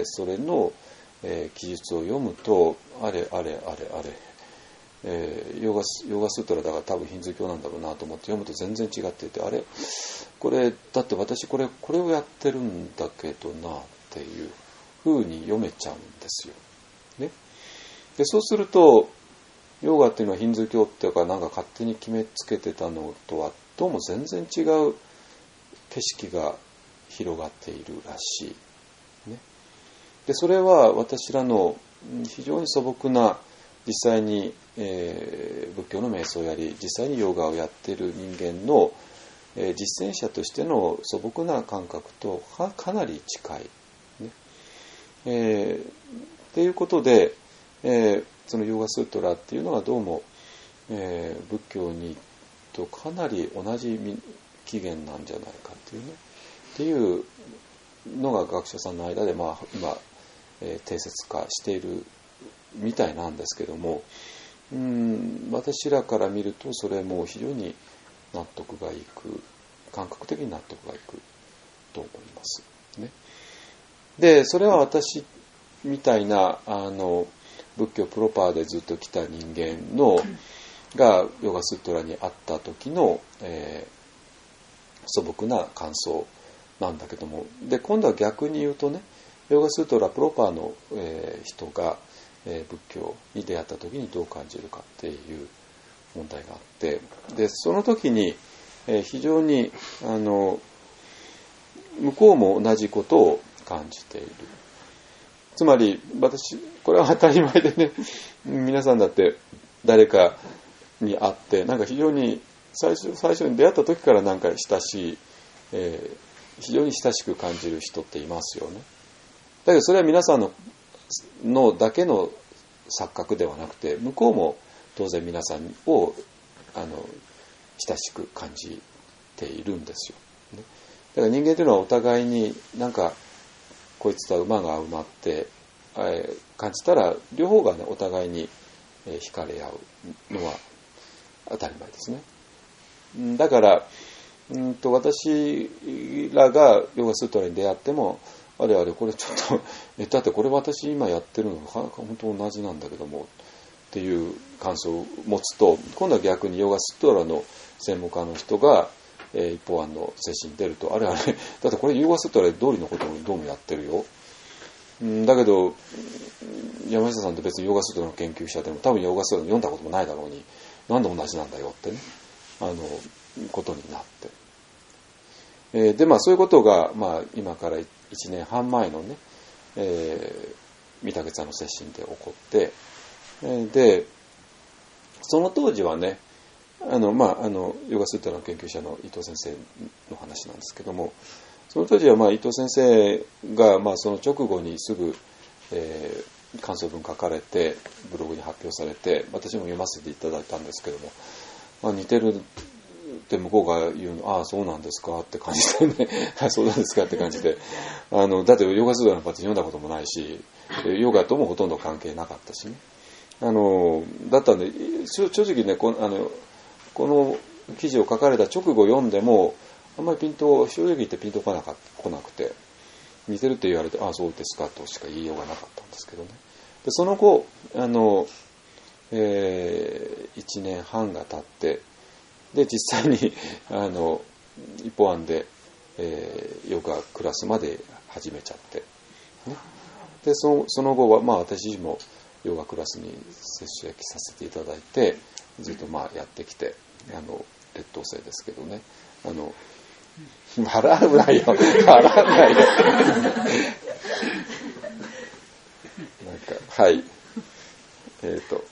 それの、えー、記述を読むと、あれあれあれあれ、えー、ヨガス、ヨガスートラだから多分ヒンズー教なんだろうなと思って読むと全然違っていて、あれこれだって私これこれをやってるんだけどなっていう風に読めちゃうんですよ。ね。でそうするとヨガっていうのはヒンズー教っていうかなんか勝手に決めつけてたのとはどうも全然違う景色が広がっているらしい。ね。でそれは私らの非常に素朴な実際に、えー、仏教の瞑想をやり実際にヨガをやっている人間の、えー、実践者としての素朴な感覚と か, かなり近い。ねえー、ということで、えー、そのヨガスートラっていうのはどうも、えー、仏教にとかなり同じ起源なんじゃないかっていうねっていうのが学者さんの間で、まあ、今、えー、定説化しているみたいなんですけども、うーん私らから見るとそれも非常に納得がいく、感覚的に納得がいくと思いますね。でそれは私みたいなあの仏教プロパーでずっと来た人間のがヨガスートラに会った時の、えー、素朴な感想なんだけども、で今度は逆に言うとね、ヨガスートラプロパーの、えー、人が、えー、仏教に出会った時にどう感じるかっていう問題があって、でその時に、えー、非常にあの向こうも同じことを感じている。つまり私これは当たり前でね、皆さんだって誰かに会ってなんか非常に最初最初に出会った時からなんか親しい、えー、非常に親しく感じる人っていますよね。だけどそれは皆さんののだけの錯覚ではなくて、向こうも当然皆さんをあの親しく感じているんですよ。だから人間というのはお互いになんかこいつとは馬が合うなって、えー、感じたら両方がねお互いに、えー、惹かれ合うのは当たり前ですね。だからうんと私らがヨガスートラに出会っても、あれあれこれちょっとえだってこれ私今やってるのが本当同じなんだけどもっていう感想を持つと、今度は逆にヨガスートラの専門家の人が、えー、一方案の接心に出ると、あれあれだってこれヨガスートラ通りのことをどうもやってるよ、うんだけど山下さんって別にヨガスートラの研究者でも多分ヨガスートラ読んだこともないだろうに、なんで同じなんだよってね、あのことになって、えー、でまあそういうことが、まあ、今からいちねんはん前のね、えー、御嶽さんの接心で起こって、えー、でその当時はね、あのまああのヨガスートラの研究者の伊藤先生の話なんですけども、その当時はまあ伊藤先生がまあその直後にすぐ、えー、感想文書かれてブログに発表されて、私も読ませていただいたんですけども、まあ、似てるって向こうが言うの、ああそうなんですかって感じでねそうなんですかって感じで、あのだってヨガスートラのパッチ読んだこともないし、ヨガともほとんど関係なかったしね、あのだったんで正直ねこのあのこの記事を書かれた直後読んでもあんまりピンと正直言ってピンとこなか来なくて、似てるって言われてああそうですかとしか言いようがなかったんですけどね。でその後あの、えー、いちねんはんが経って、で実際にあの一方案で、えー、ヨガクラスまで始めちゃって、ね、で そ, その後はまあ私自身もヨガクラスに接触させていただいてずっとまあやってきて、あの劣等生ですけどね、あの払うなよ払うなよなんかはいえっ、ー、と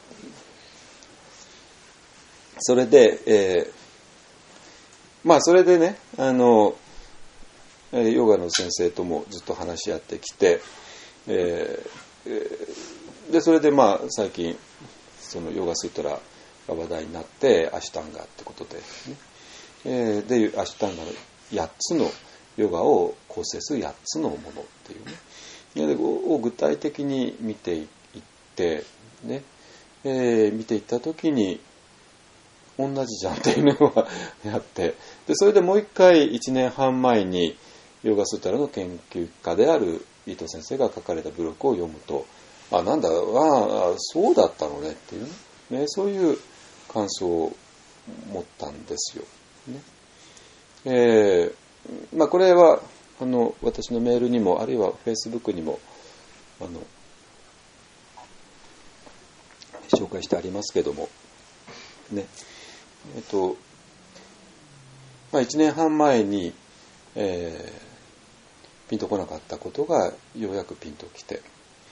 それで、えー、まあそれでね、あのヨガの先生ともずっと話し合ってきて、えー、でそれでまあ最近そのヨガスートラが話題になってアシュタンガってことで、ねえー、でアシュタンガのやっつのヨガを構成するやっつのものっていうねを具体的に見ていってね、えー、見ていった時に同じじゃんっていうのがあって、でそれでもう一回いちねんはん前にヨガスートラの研究家である伊藤先生が書かれたブログを読むと、あなんだあそうだったのねっていうね、ねそういう感想を持ったんですよ、ねえーまあ、これはあの私のメールにもあるいはフェイスブックにもあの紹介してありますけどもね、えっとまあ、いちねんはん前に、えー、ピンとこなかったことがようやくピンときて、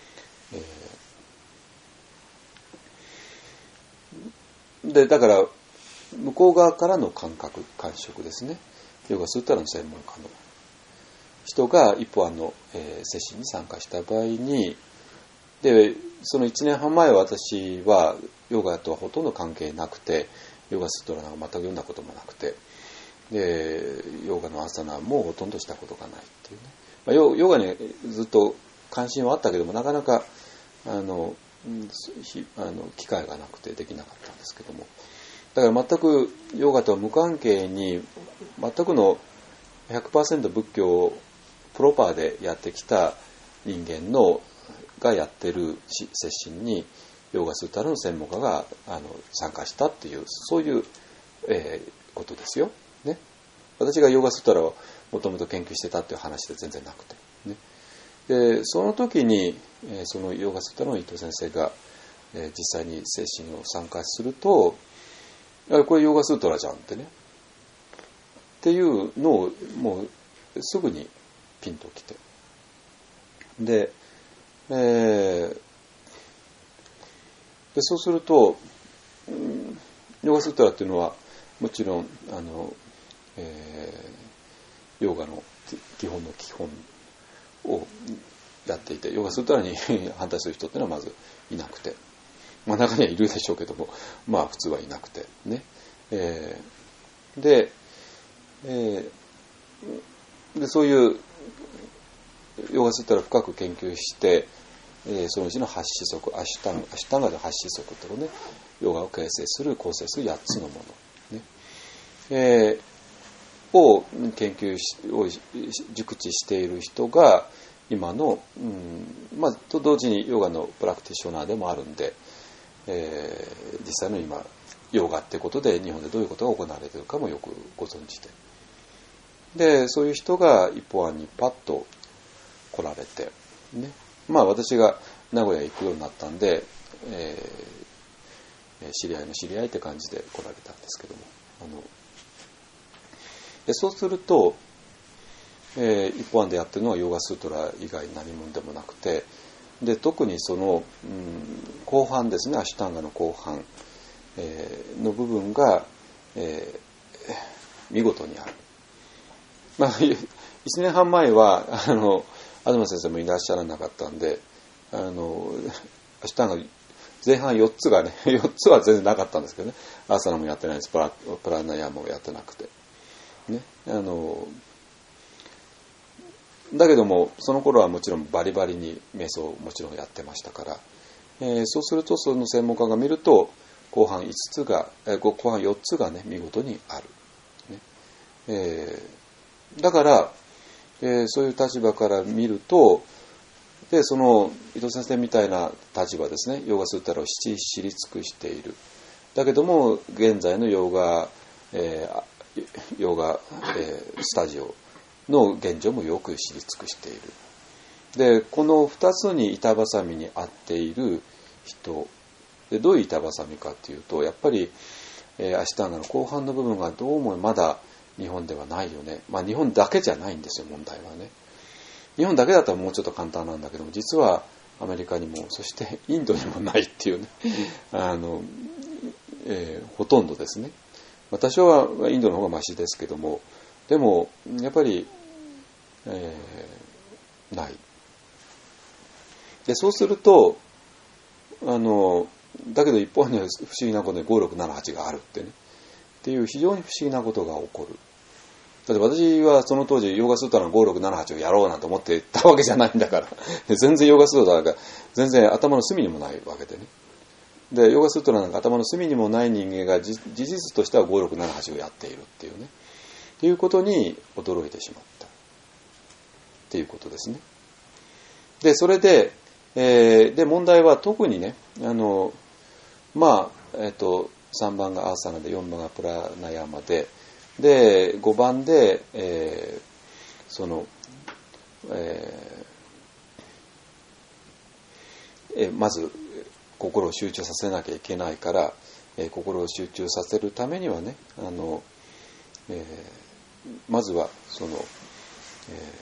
えー、でだから向こう側からの感覚感触ですね、ヨガスートラの専門家の人が一方案の、えー、セッションに参加した場合に、でそのいちねんはん前は私はヨガとはほとんど関係なくて、ヨガスートラなんか全く読んだこともなくて、でヨガのアーサナもほとんどしたことがないっていうね、まあ、ヨ, ヨガにずっと関心はあったけどもなかなかあのあの機会がなくてできなかったんですけども、だから全くヨガとは無関係に全くの ひゃくパーセント 仏教をプロパーでやってきた人間のがやってるセッションにヨガスートラの専門家があの参加したっていうそういう、えー、ことですよ、ね、私がヨガスートラをもともと研究してたっていう話で全然なくて、ね、でその時に、えー、そのヨガスートラの伊藤先生が、えー、実際にセッションを参加すると、 あこれヨーガスートラじゃんってねっていうのをもうすぐにピンときて、で、えー、でそうすると、うん、ヨーガスートラっていうのはもちろんあの、えー、ヨーガの基本の基本をやっていて、ヨーガスートラに反対する人っていうのはまずいなくて、まあ、中にはいるでしょうけども、まあ普通はいなくてね、えー、で、えー、でそういうヨーガスートラを深く研究して、えー、そのうちの八子則、アシュタンガ、アシュタンガの八子則というね、ヨガを形成する構成するやっつのもの、ねえー、を研究しを熟知している人が今の、うんまあ、と同時にヨガのプラクティショナーでもあるんで、えー、実際の今ヨガってことで日本でどういうことが行われているかもよくご存知で、でそういう人が一方案にパッと来られて、ね、まあ私が名古屋へ行くようになったんで、えー、知り合いの知り合いって感じで来られたんですけども、あのでそうすると、えー、一方案でやってるのはヨーガスートラ以外何もでもなくて、で特にその、うん、後半ですね、アシュタンガの後半、えー、の部分が、えー、見事にある。まあ、いちねんはん前はあの東先生もいらっしゃらなかったんで、あのアシュタンガ前半よっつがねよっつは全然なかったんですけどね、アーサナもやってないです、プラ、プラナヤもやってなくてね、あのだけどもその頃はもちろんバリバリに瞑想をもちろんやってましたから、えー、そうするとその専門家が見ると後半いつつが、えー、後半よっつがね見事にある、ねえー、だから、えー、そういう立場から見ると、でその伊藤先生みたいな立場ですね、ヨガスータラを知り尽くしている、だけども現在のヨガ、えー、ヨガ、えー、スタジオの現状もよく知り尽くしている。でこのふたつに板挟みに合っている人で、どういう板挟みかというと、やっぱり、えー、アシュタンガの後半の部分がどうもまだ日本ではないよね。まあ日本だけじゃないんですよ、問題はね。日本だけだったらもうちょっと簡単なんだけども、実はアメリカにもそしてインドにもないっていうねあの、えー、ほとんどですね。多少はインドの方がマシですけども、でもやっぱり、えー、ない。でそうするとあのだけど一方には不思議なことでごろくななはちがあるってねっていう非常に不思議なことが起こる。だって私はその当時ヨガスータラのごろくななはちをやろうなんて思ってたわけじゃないんだから全然ヨガスータラが全然頭の隅にもないわけでね。でヨガスータラなんか頭の隅にもない人間が事実としてはごろくななはちをやっているっていうねっていうことに驚いてしまったっていうことですね。でそれで、えー、で問題は特にね、あのまあえっ、ー、とさんばんがアーサナでよんばんがプラナヤマででごばんで、えー、その、えー、えまず心を集中させなきゃいけないから、えー、心を集中させるためにはね、あの、えー、まずはその、え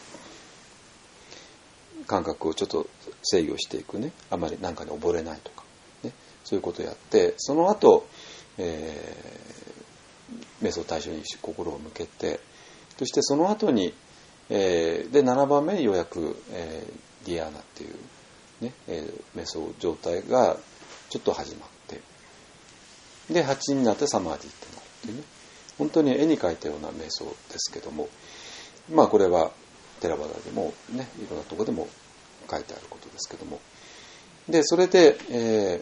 ー、感覚をちょっと制御していくね、あまり何かに溺れないとか、ね、そういうことをやって、その後、えー、瞑想対象に心を向けて、そしてその後に、えー、でななばんめにようやく、えー、ディアーナっていうね、えー、瞑想状態がちょっと始まって、ではちになってサマーディってなるっていうね、本当に絵に描いたような瞑想ですけども、まあこれはテラバダでもね、いろんなところでも書いてあることですけども、でそれで、え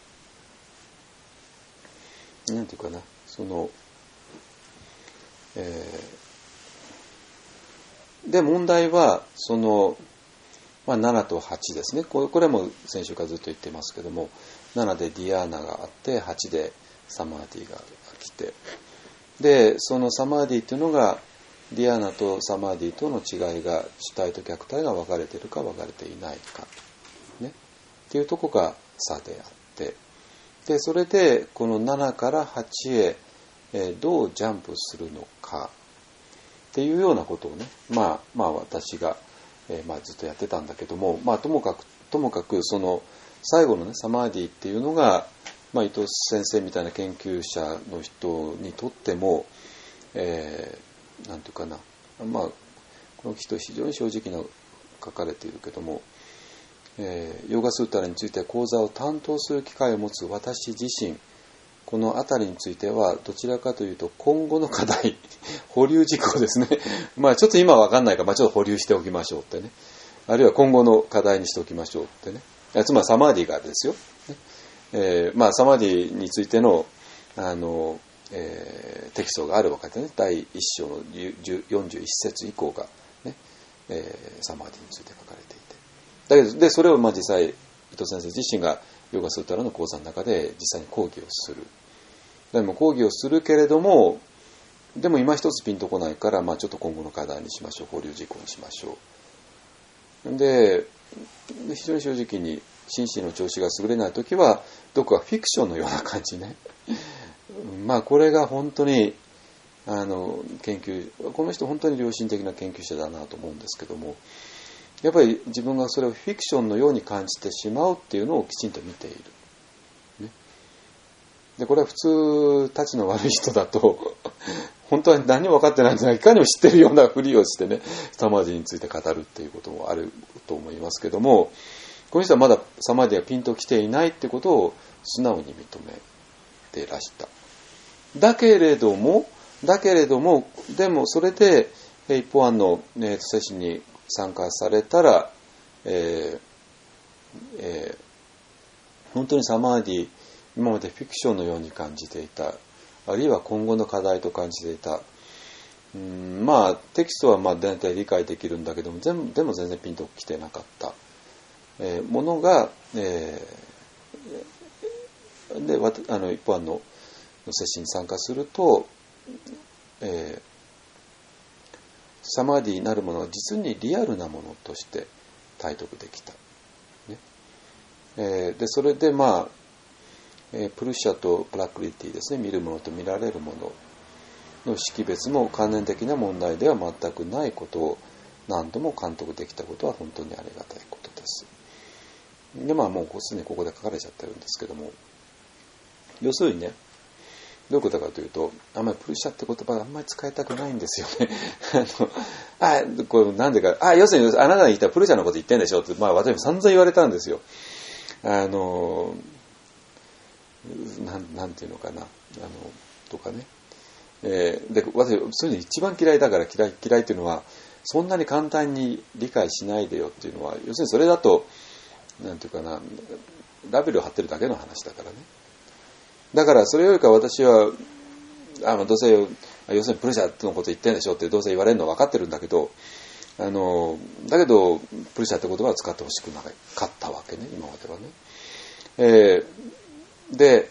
ー、なんていうかな、その、えー、で問題はその、まあ、ななとはちですね。これ、これも先週からずっと言ってますけども、ななでディアーナがあってはちでサマーディが来て、でそのサマーディっていうのがディアーナとサマーディとの違いが主体と客体が分かれているか分かれていないか、ね、っていうところが差であって、 でそれでこのななからはちへ、えー、どうジャンプするのかっていうようなことをね、まあまあ私が、えーまあ、ずっとやってたんだけども、まあともかくともかくその最後のねサマーディっていうのが、まあ、伊藤先生みたいな研究者の人にとっても、えー、なんていうかな、まあこの人非常に正直な書かれているけども、えー、ヨーガスータラについて講座を担当する機会を持つ私自身、このあたりについてはどちらかというと今後の課題保留事項ですねまあちょっと今は分かんないから、まあ、ちょっと保留しておきましょうってね、あるいは今後の課題にしておきましょうってね、つまりサマーディがですよ、ねえーまあ、サマーディについての、あの、えー、テキストがあるわけでね、だいいっ章のよんじゅういち節以降が、ねえー、サマーディについて書かれていて、だけどでそれをまあ実際伊藤先生自身がヨガスータラの講座の中で実際に講義をする。でも講義をするけれども、でも今一つピンとこないから、まあ、ちょっと今後の課題にしましょう、保留事項にしましょう。で、非常に正直に心身の調子が優れないときは、どこかフィクションのような感じね。まあこれが本当にあの研究、この人本当に良心的な研究者だなと思うんですけども、やっぱり自分がそれをフィクションのように感じてしまうっていうのをきちんと見ている。ね、でこれは普通たちの悪い人だと本当は何も分かってないんじゃない、いかにも知ってるようなふりをしてね、サマーディについて語るっていうこともあると思いますけども、この人はまだサマーディがピンときていないってことを素直に認めていらした。だけれども、だけれども、でもそれで一方案の、ね、セッションに参加されたら、えーえー、本当にサマーディ、今までフィクションのように感じていた、あるいは今後の課題と感じていた、うん、まあテキストはまあ大体理解できるんだけども、全でも全然ピンときてなかった、えー、ものが、えー、であの一方案のセッションに参加すると、えーサマーディになるものは実にリアルなものとして体得できた。ねえー、でそれでまあ、えー、プルシャとプラクリティですね、見るものと見られるものの識別も関連的な問題では全くないことを何度も監督できたことは本当にありがたいことです。でまあもうすでにここで書かれちゃってるんですけども、要するにね、どういうことかというと、あんまりプルシャって言葉あんまり使いたくないんですよね。あの、あ、これなんでか、あ、要するにあなたが言ったらプルシャのこと言ってんでしょって、まあ私も散々言われたんですよ。あの、なん、なんていうのかな、あの、とかね。えー、で、私、そういうの一番嫌いだから嫌い、嫌いっていうのは、そんなに簡単に理解しないでよっていうのは、要するにそれだと、なんていうかな、ラベルを貼ってるだけの話だからね。だからそれよりか私はあのどうせ要するにプルシャのこと言ってんでしょってどうせ言われるの分かってるんだけど、あのだけどプルシャって言葉を使ってほしくなかったわけね、今まではね。えー、で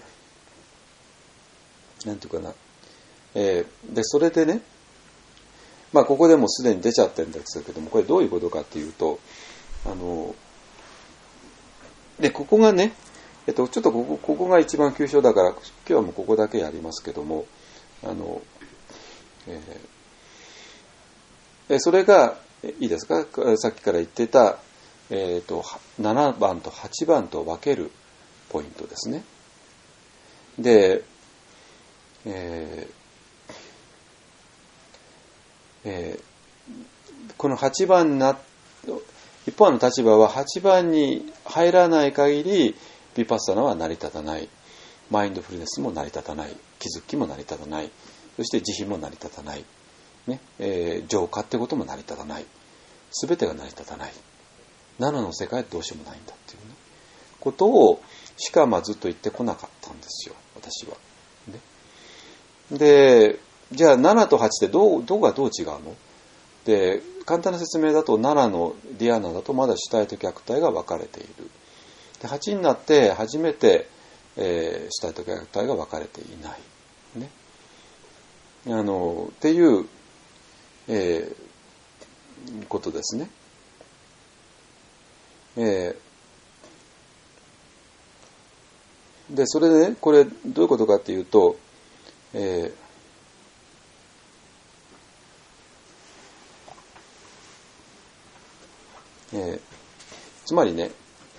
なんていうかな、えー、でそれでね、まあここでもすでに出ちゃってるんですけども、これどういうことかっていうと、あのでここがね、えっと、ちょっとここ、ここが一番急所だから、今日はもうここだけやりますけども、あの、えー、それが、いいですか、さっきから言ってた、えっと、ななばんとはちばんと分けるポイントですね。で、えーえー、このはちばんな、一方の立場ははちばんに入らない限り、ヴィパッサナは成り立たない、マインドフルネスも成り立たない、気づきも成り立たない、そして慈悲も成り立たない、ねえー、浄化ってことも成り立たない、すべてが成り立たない、ななの世界はどうしようもないんだっていうねことをしかまあずっと言ってこなかったんですよ、私は。ね、でじゃあななとはちってどうどうがどう違うので、簡単な説明だとななのディアナだとまだ主体と客体が分かれている。はちになって初めて、えー、主体と客体が分かれていない、ね、あのっていう、えー、ことですね。えでそれでね、これどういうことかっていうと、えーえー、つまりね、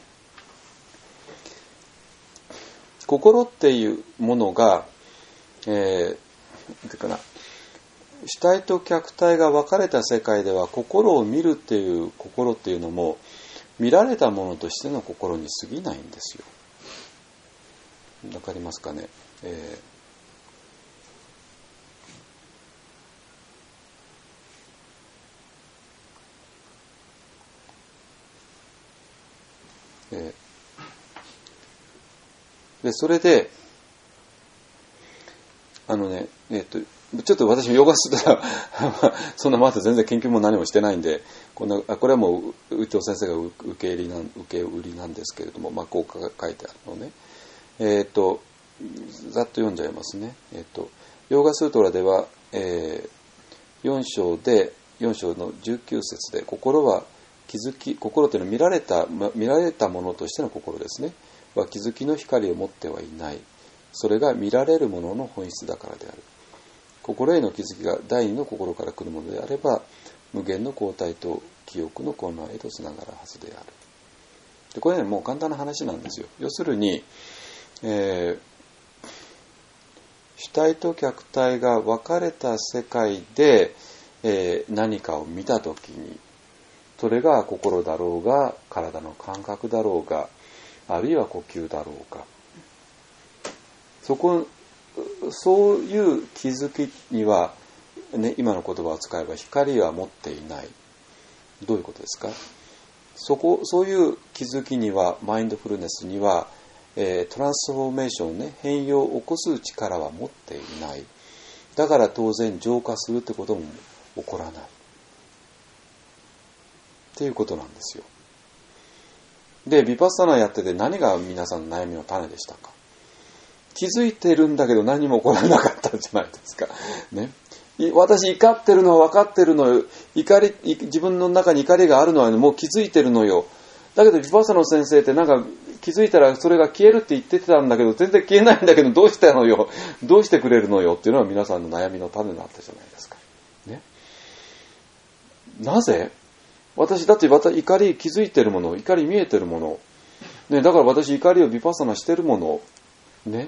心っていうものが、えー、なんていうかな、主体と客体が分かれた世界では、心を見るっていう心っていうのも見られたものとしての心に過ぎないんですよ。わかりますかね。えーえー、でそれであのね、えっとちょっと私ヨガスートラそんなまだ全然研究も何もしてないんで、こんなこれはもう宇藤先生が受け入れなん受け売りなんですけれども、まあ、こう書いてあるのね。えっとざっと読んじゃいますね。えっとヨガスートラでは、えー、よん章でよん章のじゅうきゅう節で、心は気づき、心というのは見られた見られたものとしての心ですね。は気づきの光を持ってはいない。それが見られるものの本質だからである。心への気づきが第二の心から来るものであれば、無限の交代と記憶の混乱へとつながるはずである。でこれね、もう簡単な話なんですよ。要するに、えー、主体と客体が分かれた世界で、えー、何かを見たときに、それが心だろうが、体の感覚だろうが、あるいは呼吸だろうが、そこそういう気づきには、ね、今の言葉を使えば光は持っていない。どういうことですか？そこ、そういう気づきには、マインドフルネスには、えー、トランスフォーメーションね、変容を起こす力は持っていない。だから当然浄化するってことも起こらない。っていうことなんですよ。で、ヴィパッサナーやってて何が皆さんの悩みの種でしたか？気づいてるんだけど何も起こらなかったじゃないですか。ね。私怒ってるのは分かってるのよ。怒り、自分の中に怒りがあるのはもう気づいてるのよ。だけどヴィパッサナーの先生ってなんか気づいたらそれが消えるって言ってたんだけど、全然消えないんだけどどうしたのよ。どうしてくれるのよっていうのは皆さんの悩みの種だったじゃないですか。ね。なぜ？私だってまた怒り気づいてるもの、怒り見えてるもの。ね、だから私怒りをヴィパッサナーしてるもの。ね。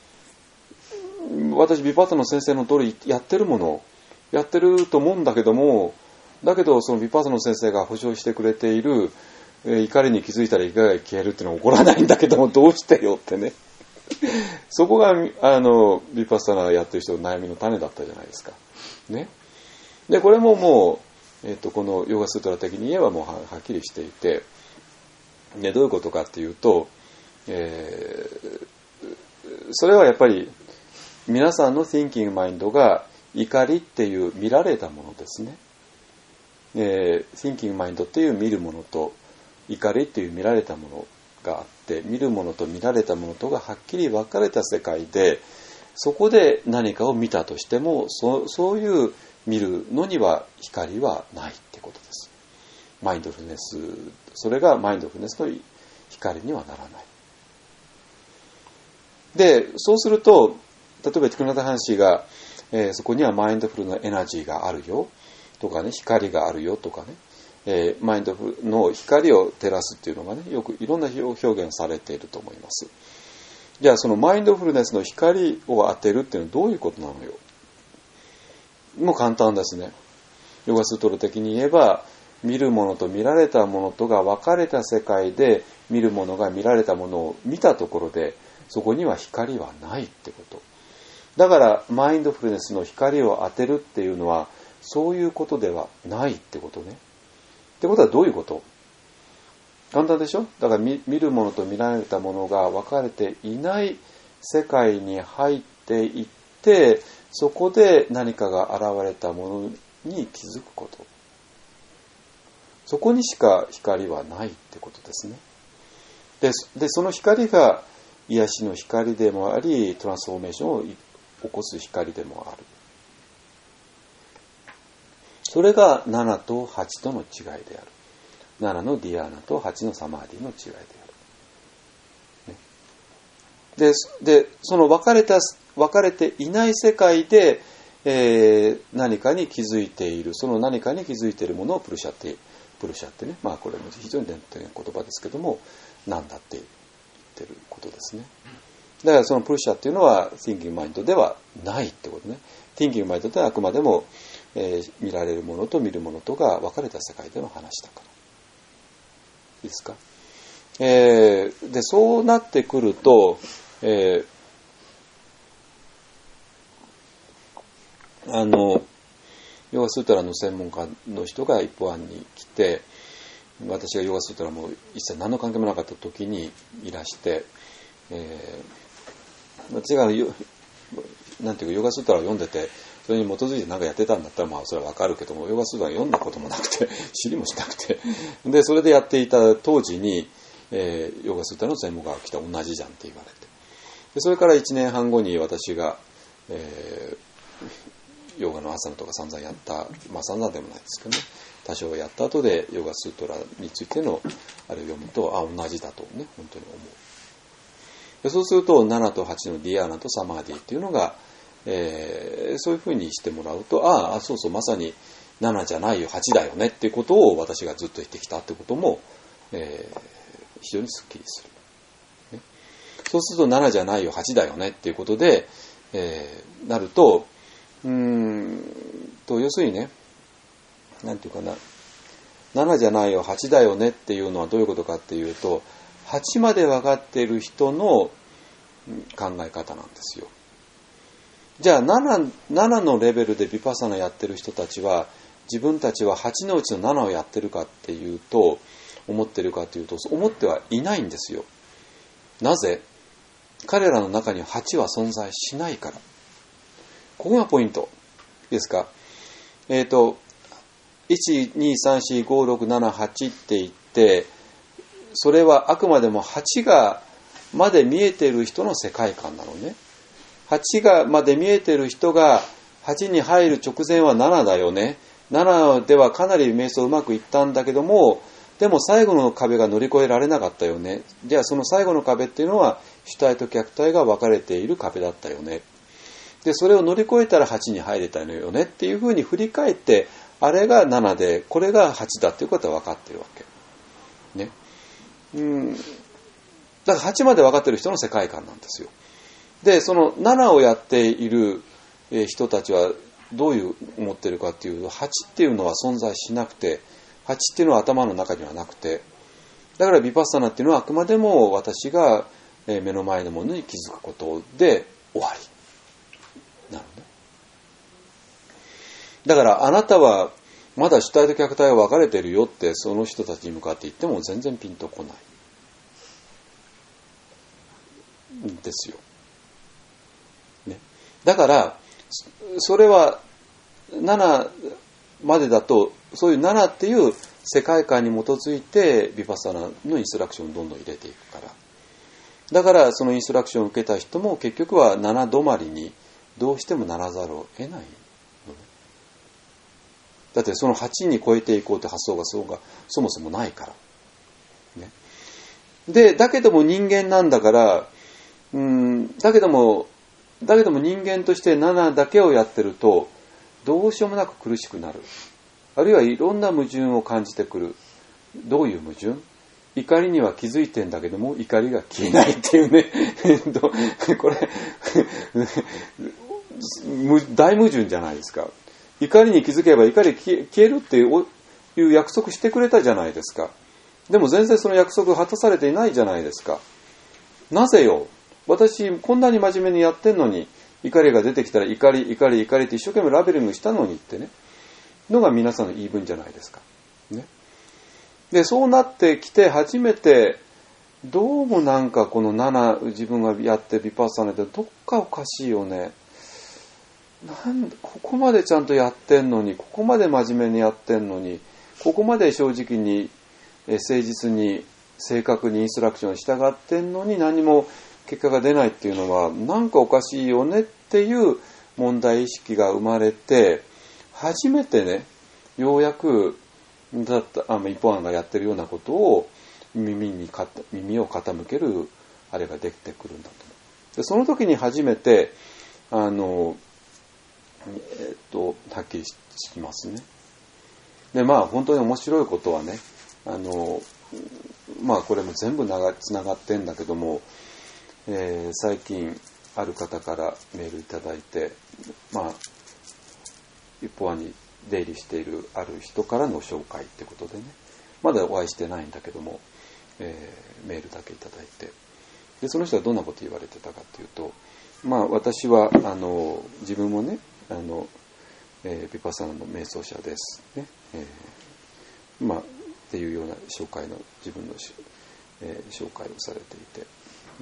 私ヴィパッサナーの先生の通りやってるものやってると思うんだけども、だけどそのヴィパッサナーの先生が保証してくれている、えー、怒りに気づいたら怒りが消えるっていうのは起こらないんだけども、どうしてよってねそこがあのヴィパッサナーやってる人の悩みの種だったじゃないですかね。でこれももう、えー、とこのヨガスートラ的に言えばもう は, はっきりしていて、でどういうことかっていうと、えー、それはやっぱり皆さんの Thinking Mind が怒りっていう見られたものですね。えー、Thinking Mind っていう見るものと怒りっていう見られたものがあって、見るものと見られたものとがはっきり分かれた世界で、そこで何かを見たとしても、そ、そういう見るのには光はないってことです。マインドフルネス、それがマインドフルネスの光にはならない。で、そうすると、例えばティクナタハンシーが、えー、そこにはマインドフルのエナジーがあるよとかね、光があるよとかね、えー、マインドフルの光を照らすっていうのがね、よくいろんな表現されていると思います。じゃあそのマインドフルネスの光を当てるっていうのはどういうことなのよ。もう簡単ですね。ヨガスートラ的に言えば、見るものと見られたものとが分かれた世界で、見るものが見られたものを見たところで、そこには光はないってこと。だからマインドフルネスの光を当てるっていうのはそういうことではないってことね。ってことはどういうこと？簡単でしょ？だから 見, 見るものと見られたものが分かれていない世界に入っていって、そこで何かが現れたものに気づくこと。そこにしか光はないってことですね。で、でその光が癒しの光でもあり、トランスフォーメーションを起こす光でもある。それがななとはちとの違いである。ななのディアーナとはちのサマーディの違いである。ね、 で、でその分かれた分かれていない世界で、えー、何かに気づいている、その何かに気づいているものをプルシャってプルシャってね、まあこれも非常に伝統的な言葉ですけども、なんだって言ってることですね。だからそのプルシャっていうのは Thinking Mind ではないってことね。Thinking Mind ではあくまでも、えー、見られるものと見るものとが分かれた世界での話だから。いいですか。えー、でそうなってくると、えー、あのヨガスートラの専門家の人が一方案に来て、私がヨガスートラも一切何の関係もなかった時にいらして、えー、私がなんていうかヨガスートラを読んでて、それに基づいて何かやってたんだったらまあそれはわかるけども、ヨガスートラを読んだこともなくて知りもしなくて、でそれでやっていた当時に、えー、ヨガスートラの専門家が来た、同じじゃんって言われて、でそれからいちねんはんごに私が、えーヨガの朝のとか散々やった、まあ散々でもないですけどね、多少やった後でヨガスートラについてのあれを読むと、あ、同じだとね、本当に思う。でそうするとななとはちのディアーナとサマーディっていうのが、えー、そういうふうにしてもらうと、ああ、そうそう、まさにななじゃないよ、はちだよねっていうことを私がずっと言ってきたってことも、えー、非常にスッキリする、ね。そうするとななじゃないよ、はちだよねっていうことで、えー、なると、うーんと要するにね、なんていうかな、ななじゃないよはちだよねっていうのはどういうことかっていうと、はちまで分かっている人の考え方なんですよ。じゃあ 7, ななのレベルでヴィパッサナやってる人たちは、自分たちははちのうちのななをやってるかっていうと、思ってるかというと、思ってはいないんですよ。なぜ？彼らの中にはちは存在しないから。ここがポイント。いいですか？えっと、いち、に、さん、よん、ご、ろく、なな、はちって言って、それはあくまでもはちがまで見えている人の世界観なのね。はちがまで見えている人がはちに入る直前はななだよね。ななではかなり瞑想うまくいったんだけども、でも最後の壁が乗り越えられなかったよね。じゃあその最後の壁っていうのは主体と客体が分かれている壁だったよね。でそれを乗り越えたらはちに入れたのよねっていうふうに振り返って、あれがななでこれがはちだっていうことは分かってるわけね。うん、だからはちまで分かってる人の世界観なんですよ。でそのななをやっている人たちはどういう思ってるかっていうと、はちっていうのは存在しなくて、はちっていうのは頭の中にはなくて、だからヴィパッサナっていうのはあくまでも私が目の前のものに気づくことで終わりなのね。だからあなたはまだ主体と客体が分かれているよってその人たちに向かって言っても全然ピンとこないんですよ、ね、だからそれはななまでだと、そういうななっていう世界観に基づいてヴィパッサナのインストラクションをどんどん入れていくから、だからそのインストラクションを受けた人も結局はなな止まりにどうしてもならざるを得ないのね。だってそのはちに超えていこうって発想がそもそもないから、ね、でだけども人間なんだから、うーんだけどもだけども人間としてななだけをやってるとどうしようもなく苦しくなる、あるいはいろんな矛盾を感じてくる。どういう矛盾？怒りには気づいてんだけども怒りが消えないっていうねこれ大矛盾じゃないですか。怒りに気づけば怒り消えるっていう約束してくれたじゃないですか。でも全然その約束果たされていないじゃないですか。なぜよ、私こんなに真面目にやってんのに、怒りが出てきたら怒り怒り怒りって一生懸命ラベリングしたのにってねのが皆さんの言い分じゃないですか、ね、でそうなってきて初めてどうもなんかこのなな自分がやってヴィパッサナでどっかおかしいよね、なんここまでちゃんとやってんのに、ここまで真面目にやってんのに、ここまで正直に誠実に正確にインストラクションに従ってんのに何も結果が出ないっていうのはなんかおかしいよねっていう問題意識が生まれて、初めてねようやくだったあ一方案がやってるようなことを耳にか耳を傾けるあれができてくるんだと思う。 でその時に初めてあの、えー、っとはっきりしますね。でまあ本当に面白いことはね、あのまあこれも全部つながってんだけども、えー、最近ある方からメールいただいて、まあ一方に出入りしているある人からの紹介ってことでね、まだお会いしてないんだけども、えー、メールだけいただいて、でその人はどんなこと言われてたかっていうと、まあ私はあの自分もね、あの、えー、ヴィパッサナの瞑想者ですね、えー、まあっていうような紹介の自分の、えー、紹介をされていて、で、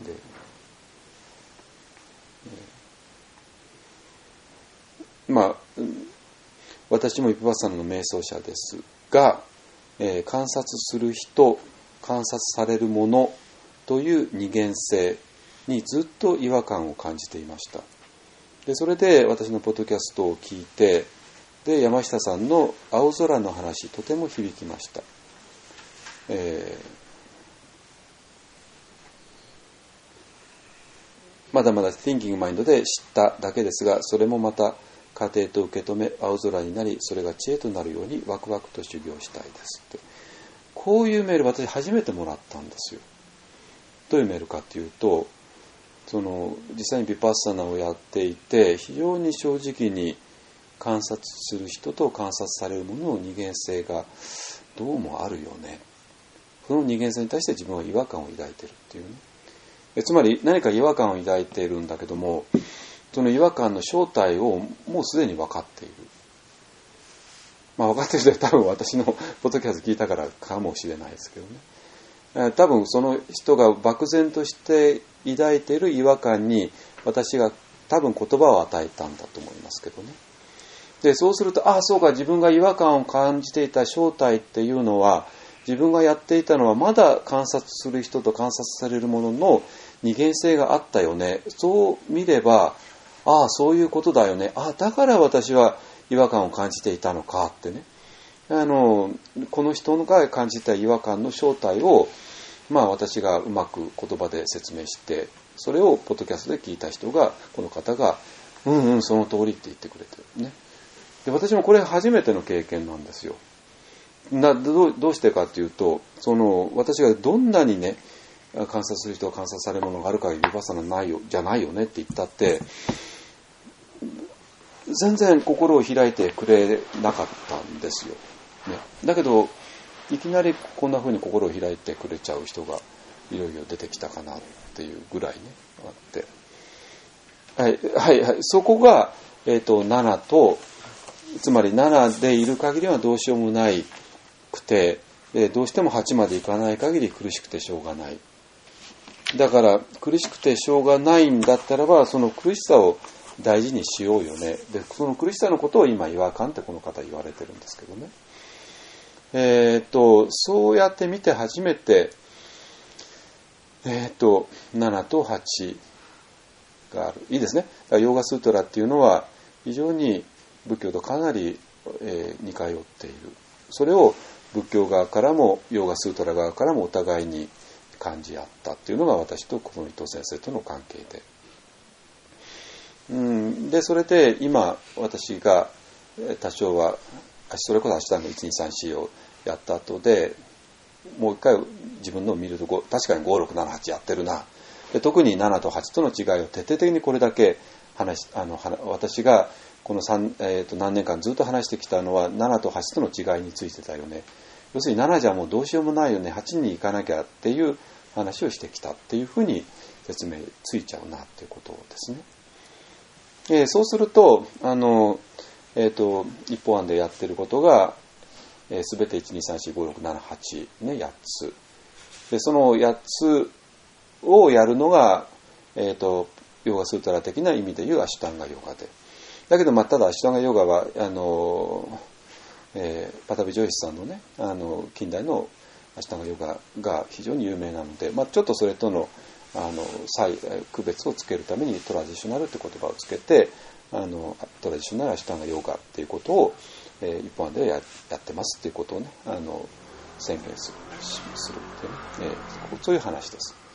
えー、まあ私もヴィパッサナの瞑想者ですが、えー、観察する人、観察されるものという二元性にずっと違和感を感じていました。でそれで私のポッドキャストを聞いて、で山下さんの青空の話、とても響きました。えー、まだまだ Thinking Mind で知っただけですが、それもまた家庭と受け止め青空になり、それが知恵となるようにワクワクと修行したいですって、こういうメール私初めてもらったんですよ。どういうメールかっていうと、その実際にヴィパッサナをやっていて非常に正直に観察する人と観察されるものの二元性がどうもあるよね。その二元性に対して自分は違和感を抱いているっていうね。えつまり何か違和感を抱いているんだけども、その違和感の正体をもうすでに分かっている。まあ分かっている人は多分私のポッドキャスト聞いたからかもしれないですけどね。多分その人が漠然として抱いている違和感に私が多分言葉を与えたんだと思いますけどね。でそうすると、ああそうか、自分が違和感を感じていた正体っていうのは、自分がやっていたのはまだ観察する人と観察されるものの二元性があったよね。そう見れば、ああそういうことだよね。ああだから私は違和感を感じていたのかってね。あのこの人が感じた違和感の正体を、まあ私がうまく言葉で説明して、それをポッドキャストで聞いた人が、この方がうんうんその通りって言ってくれてるね。で私もこれ初めての経験なんですよ。な ど, どうしてかというと、その私がどんなにね観察する人が観察されるものがあるからヴィパッサナないよじゃないよねって言ったって、全然心を開いてくれなかったんですよ、ね、だけどいきなりこんな風に心を開いてくれちゃう人がいろいろ出てきたかなっていうぐらいねあって、はいはいはい、そこが、えーと、ななと、つまりななでいる限りはどうしようもないくて、どうしてもはちまでいかない限り苦しくてしょうがない。だから苦しくてしょうがないんだったらば、その苦しさを大事にしようよね。でその苦しさのことを今違和感ってこの方言われてるんですけどね。えー、っとそうやって見て初めて、えー、っとななとはちがある。いいですね。ヨーガスートラっていうのは非常に仏教とかなり、えー、似通っている。それを仏教側からもヨーガスートラ側からもお互いに感じ合ったっていうのが私とこの伊藤先生との関係で、うん、でそれで今私が多少はそれこそアシュタンガいちにさんしをやった後でもう一回自分のを見ると確かにごろくななはちやってるな。で特にななとはちとの違いを徹底的にこれだけ話あの私がこの3、えー、と何年間ずっと話してきたのはななとはちとの違いについてだよね。要するにななじゃもうどうしようもないよね、はちに行かなきゃっていう話をしてきたっていうふうに説明ついちゃうなっていうことですね。えー、そうするとあの、えー、と一方案でやってることが、えー、全ていちにさんしごろくななはち、ね、やっつで、そのやっつをやるのが、えー、とヨーガスートラ的な意味でいうアシュタンガヨガで、だけど、まあ、ただアシュタンガヨガはあの、えー、パタビジョイスさんのね、あの近代のアシュタンガヨガが非常に有名なので、まあ、ちょっとそれとの、あの区別をつけるためにトラディショナルという言葉をつけて、あのトラディショナルアシュタンガヨガっていうことを、えー、一般で や, やってますっていうことをね、あの宣言するするっていうね、えー、そういう話です。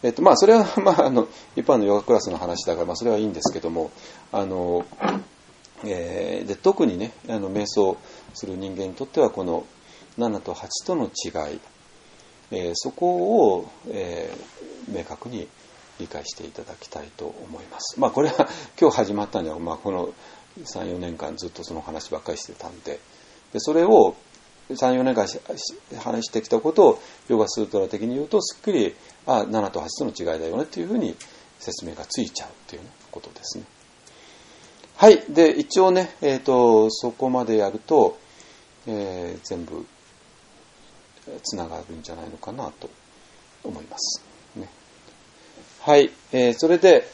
えっとまあ、それは、まあ、あの一般のヨガクラスの話だから、まあ、それはいいんですけども、あの、えー、で特にねあの瞑想する人間にとってはこのななとはちとの違い、えー、そこを、えー、明確に理解していただきたいと思います。まあ、これは今日始まったんでは、まあ、このさん、よねんかんずっとその話ばっかりしてたんで、でそれをさん、よねんかん話してきたことをヨガスートラ的に言うとすっくりあななとはちとの違いだよねっていうふうに説明がついちゃうっていう、ね、ことですね。はい。で一応ね、えーと、そこまでやると、えー、全部つながるんじゃないのかなと思います、ね。はい。えー、それで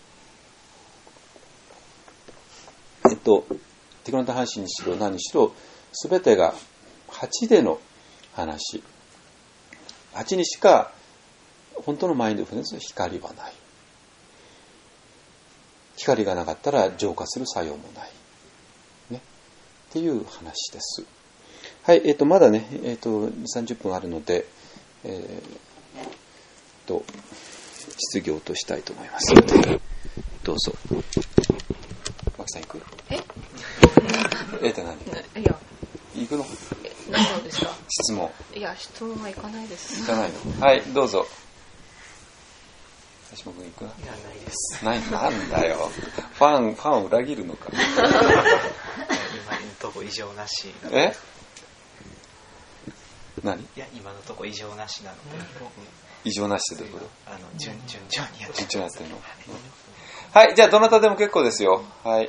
えっとティクランタハンシにしろ何にしろ全てがはちでの話、はちにしか本当のマインドフルネスの光はない。光がなかったら浄化する作用もない、ね、っていう話です。はい、えっとまだね、えっとにじゅう、さんじゅっぷんあるので、えー、と質疑応答したいと思います。どうぞ。マキさん行く？ え？ えっと何？ いや。 行くの？ 何ですか？ 質問。 いや、質問は行かないです。 行かないの？はい、どうぞ。橋本君行く？ いや、ないです。 ない、なんだよ。ファン、ファンを裏切るのか。 今のとこ異常なし。 え？何？ いや、今のとこ異常なしなので。 異常なしってどういうこと？ あの、順順調にやって順調にやってるの。はい、じゃあどなたでも結構ですよ。はい。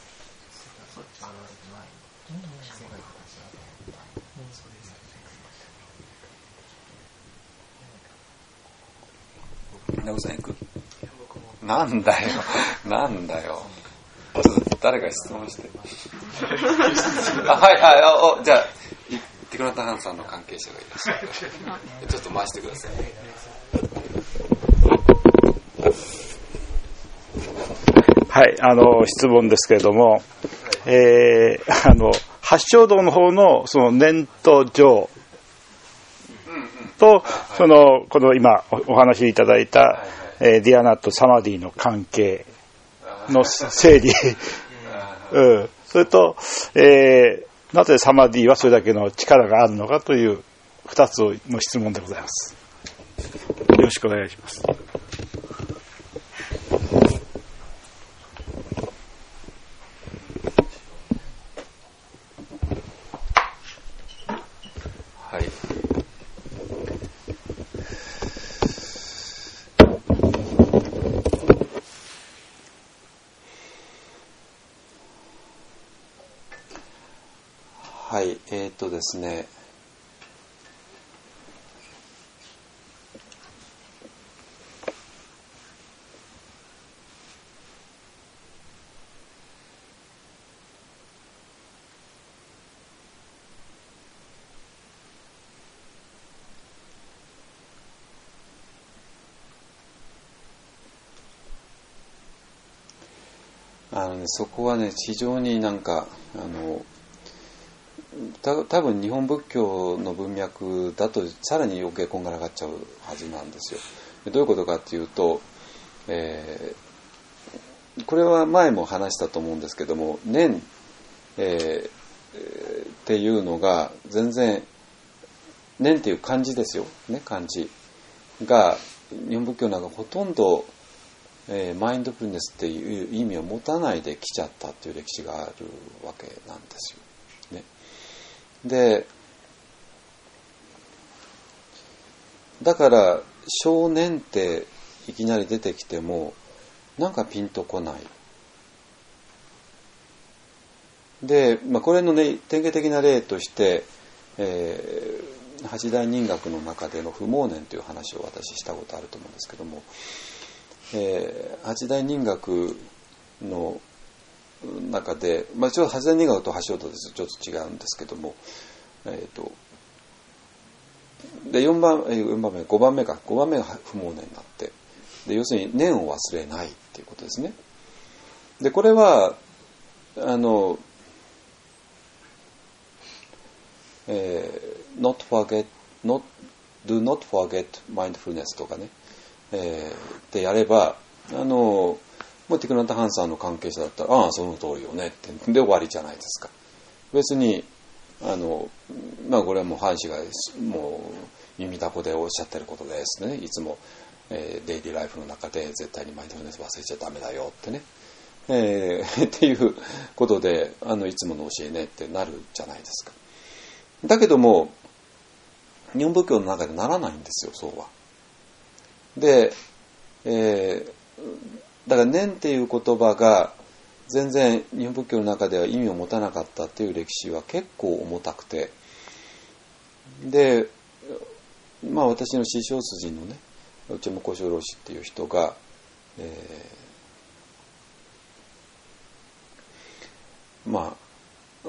ナグさん行く？なんだよ、なんだよ。ちょっと誰か質問して。あ、はい、あ、お、じゃあ、ティクランタハンさんの関係者がいらっしゃる。ちょっと回してください。 はい、あの質問ですけれども、えー、あの八正道の方のその念と情とそのこの今お話しいただいた、えー、ディアナとサマディの関係の整理、うん、それと、えー、なぜサマディはそれだけの力があるのかという二つの質問でございます。よろしくお願いします。 はい、えーっとですね、あのね、そこはね非常になんかあのた多分日本仏教の文脈だとさらに余計こんがらがっちゃうはずなんですよ。どういうことかっていうと、えー、これは前も話したと思うんですけども、念、えー、っていうのが全然念っていう漢字ですよね、漢字が日本仏教なんかほとんど、えー、マインドフルネスっていう意味を持たないで来ちゃったっていう歴史があるわけなんですよね。でだから少年っていきなり出てきてもなんかピンとこないで、まあ、これの、ね、典型的な例として、えー、八大人学の中での不毛念という話を私したことあると思うんですけども、えー、八大人学の中で、まあ、ちょっと八大人学と八正道ですちょっと違うんですけども、えーと、でよんばん、よんばんめごばんめかごばんめが不毛念になってで要するに念を忘れないっていうことですね。でこれはあの、えー、not forget not do not forget mindfulness とかね、 えー、でやれば、あのもうティクナタ・ハンさんの関係者だったら、ああその通りよねってで終わりじゃないですか。別にあのまあこれはもうハン氏がもう耳たこでおっしゃってることですね。いつも、えー、デイリーライフの中で絶対にマインドフルネス忘れちゃダメだよってね、えー、っていうことで、あのいつもの教えねってなるじゃないですか。だけども日本仏教の中でならないんですよ、そうは。で、えー、だから念っていう言葉が全然日本仏教の中では意味を持たなかったっていう歴史は結構重たくて、で、まあ私の師匠筋のね、内山小四郎氏っていう人が、えー、まあ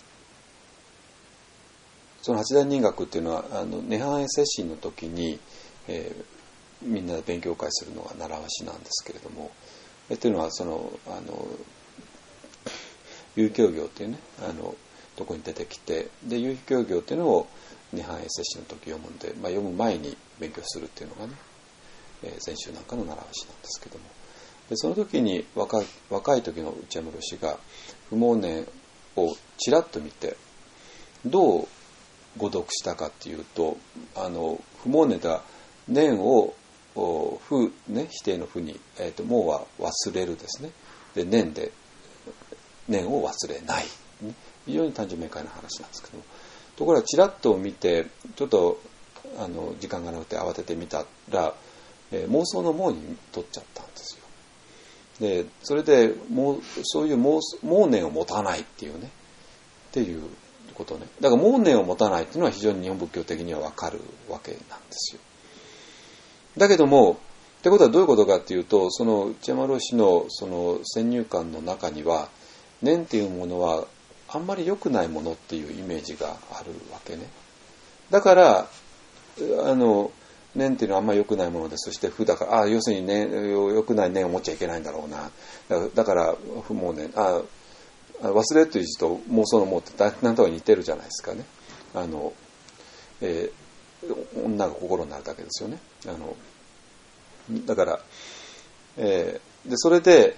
その八大人学っていうのはあの涅槃会接心の時に、えー、みんなで勉強会するのが習わしなんですけれども、えというのはそのあの有教行っていうね、あのとこに出てきて、で有教行っていうのを涅槃会接心の時読むんで、まあ、読む前に勉強するっていうのがね、えー、禅宗なんかの習わしなんですけども、でその時に若い、若い時の内山氏が不毛念をちらっと見てどう誤読したかっていうと、あの不毛念が念を不、ね、否定の不に、えーと、もうは忘れるですね。で念で念を忘れない、ね、非常に単純明快な話なんですけども、ところがちらっと見てちょっとあの時間がなくて慌ててみたら、えー、妄想の妄に取っちゃったんですよ。でそれでもうそういう妄妄念を持たないっていうねっていうことね。だから妄念を持たないっていうのは非常に日本仏教的には分かるわけなんですよ。だけどもってことはどういうことかっていうと、その内山老師のその先入観の中には念っていうものはあんまり良くないものっていうイメージがあるわけね。だからあの念っていうのはあんまり良くないもので、そして不だから、あ要するに念良くない念を持っちゃいけないんだろうな。だから、だから不妄念、あ忘れという字と妄想の妄って何とか似てるじゃないですかね。あの、えー、女が心になるだけですよね。あのだから、えー、でそれで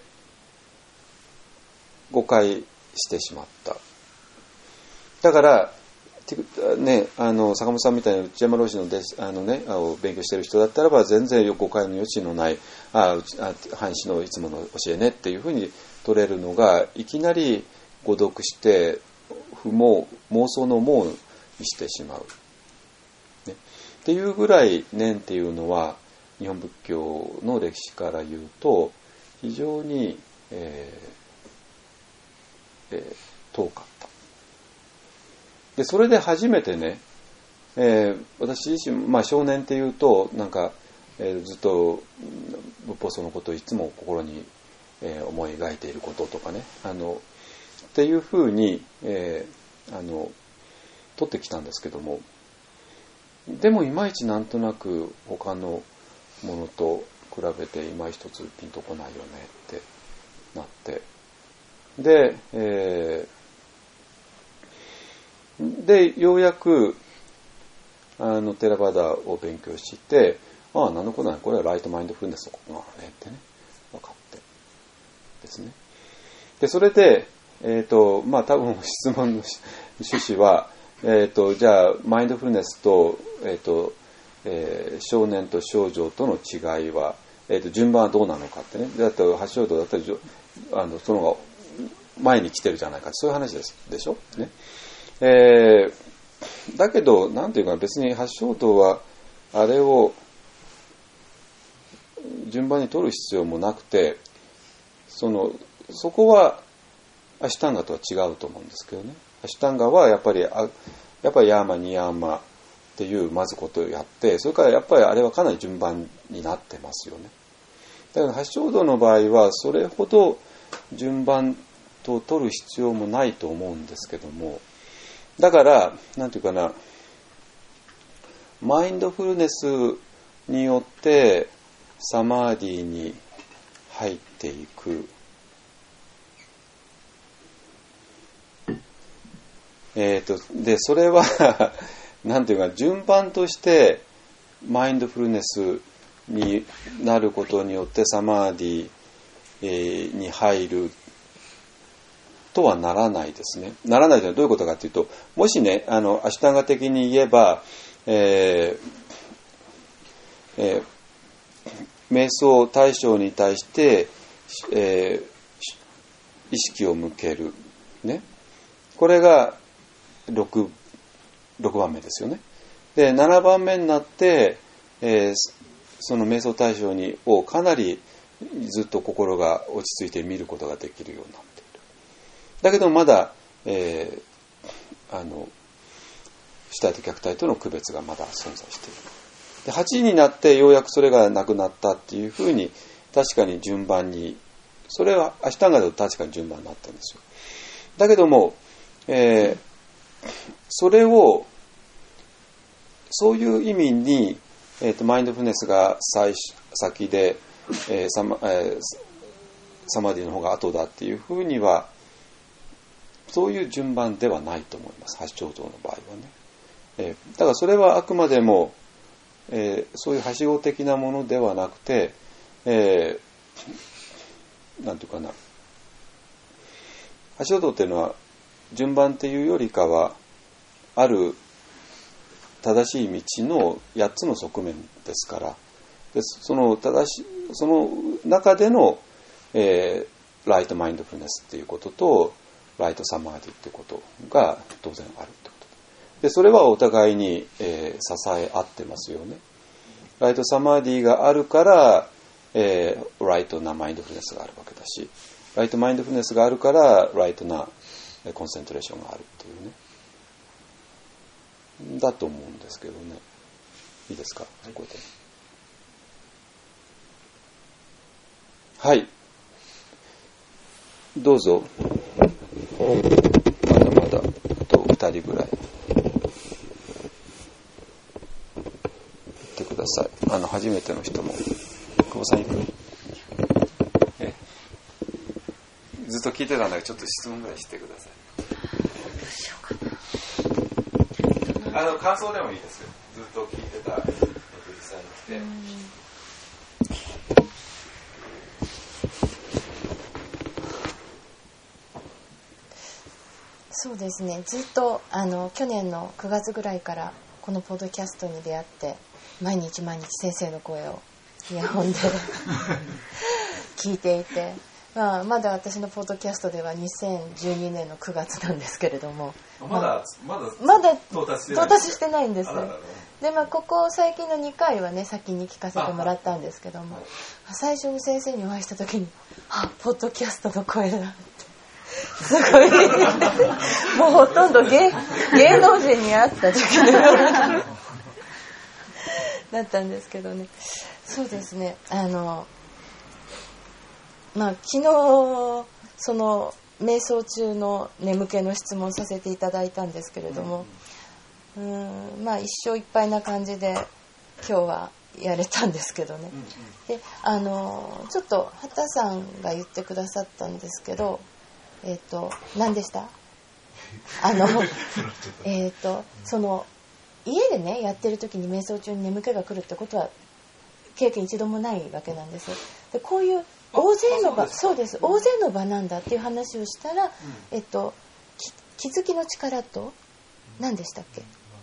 誤解してしまった。だからね、あの坂本さんみたいな内山老師の弟子あの、ね、あの勉強している人だったらば全然誤解の余地のないああ範子のいつもの教えねっていうふうに取れるのが、いきなり誤読して不妄妄想の妄にしてしまう、ね、っていうぐらい念っていうのは日本仏教の歴史から言うと非常に、えーえー、遠かった。でそれで初めてね、えー、私自身、まあ、少年っていうとなんか、えー、ずっと仏法僧のことをいつも心に、えー、思い描いていることとかね、あのっていうふうに、えー、あの取ってきたんですけども、でもいまいちなんとなく他のものと比べていま一つピンとこないよねってなって、で、えーでようやくあのテラバダを勉強して、ああ何のことない、これはライトマインドフルネスのことなのねってね分かってですね。でそれでえっ、ー、とまあ多分質問の趣旨はえっ、ー、とじゃあマインドフルネスとえっ、ー、と、えー、少年と少女との違いは、えー、と順番はどうなのかってね。だって八正道だったらあのその前に来てるじゃないか、そういう話ですでしょね。えー、だけどなんていうか別に八正道はあれを順番に取る必要もなくて、そのそこはアシュタンガとは違うと思うんですけどね。アシュタンガはやっぱりあやっぱりヤーマニヤーマっていうまずことをやって、それからやっぱりあれはかなり順番になってますよね。だから八正道の場合はそれほど順番と取る必要もないと思うんですけども、だからなんていうかな、マインドフルネスによってサマーディに入っていく、えーとでそれはなんていうか順番としてマインドフルネスになることによってサマーディ、えー、に入るとはならないですね。ならないというのはどういうことかというと、もしね、あのアシュタンガ的に言えば、えーえー、瞑想対象に対して、えー、意識を向ける、ね、これが 6, 6番目ですよね。でななばんめになって、えー、その瞑想対象にをかなりずっと心が落ち着いて見ることができるようになっている。だけどまだ、えー、あの主体と客体との区別がまだ存在している。ではちになってようやくそれがなくなったっていうふうに確かに順番に、それはアシュタンガで確かに順番になってるんですよ。だけども、えー、それをそういう意味に、えーと、マインドフルネスが最先で、えーサマえー、サマディの方が後だっていうふうにはそういう順番ではないと思います。八正道の場合はね、えー、だからそれはあくまでも、えー、そういうはしご的なものではなくて、えー、なんていうかな、八正道っていうのは順番っていうよりかはある正しい道のやっつの側面ですから、でその正しその中での、えー、ライトマインドフルネスっていうこととライトサマーディっていうことが当然あるってことで、それはお互いに、えー、支え合ってますよね。ライトサマーディがあるから、えー、ライトなマインドフルネスがあるわけだし、ライトマインドフルネスがあるからライトなコンセントレーションがあるっていうね、だと思うんですけどね。いいですか、そこで。はい、どうぞ。まだまだあとふたりぐらい言ってください。あの初めての人も。久保さん行く？えずっと聞いてたんだけど、ちょっと質問ぐらいしてください。 どうしようかな。 あの感想でもいいですよ。ずっと聞いてた、実際に来て。 そうですね、ずっとあの去年のくがつぐらいからこのポッドキャストに出会って、毎日毎日先生の声をイヤホンで聞いていて、まあ、まだ私のポッドキャストではにせんじゅうにねんのくがつなんですけれども、 まだまだまだ到達してない、 到達してないんです。で、まあ、ここ最近のにかいはね先に聞かせてもらったんですけども、最初に先生にお会いした時に、あ、ポッドキャストの声だってすごいもうほとんど 芸, 芸能人に会った時のようなだったんですけどね。そうですね、あのまあ昨日その瞑想中の眠気の質問させていただいたんですけれども、うーんまあ一生いっぱいな感じで今日はやれたんですけどね。で、あのちょっと畑さんが言ってくださったんですけど、えっと何でした？あのえっとその家でねやってる時に瞑想中に眠気が来るってことは経験一度もないわけなんです。で、こういう大勢の場、そうです、大勢の場なんだっていう話をしたら、えっと気づきの力と何でしたっけ？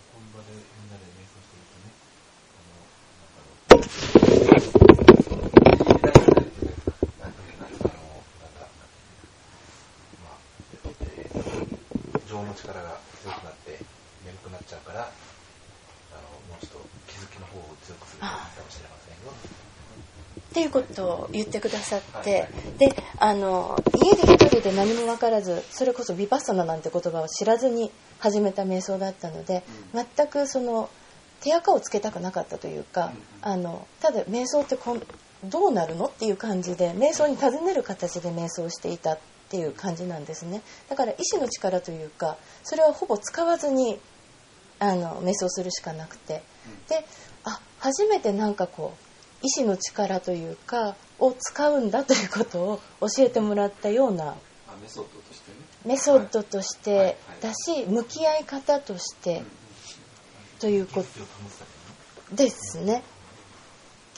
情の力が強くなって眠くなっちゃうから、あのもうちょっと気づきの方を強くするといいかもしれませんよっていうことを言ってくださって、で、あの家で一人で何も分からず、それこそヴィパッサナなんて言葉を知らずに始めた瞑想だったので、全くその手垢をつけたくなかったというか、あのただ瞑想ってこんどうなるのっていう感じで瞑想に尋ねる形で瞑想していたっていう感じなんですね。だから意志の力というか、それはほぼ使わずにあの瞑想するしかなくて、で、あ、初めてなんかこう意志の力というかを使うんだということを教えてもらったような、 メソッドとしてね、 メソッドとしてだし、向き合い方としてということですね。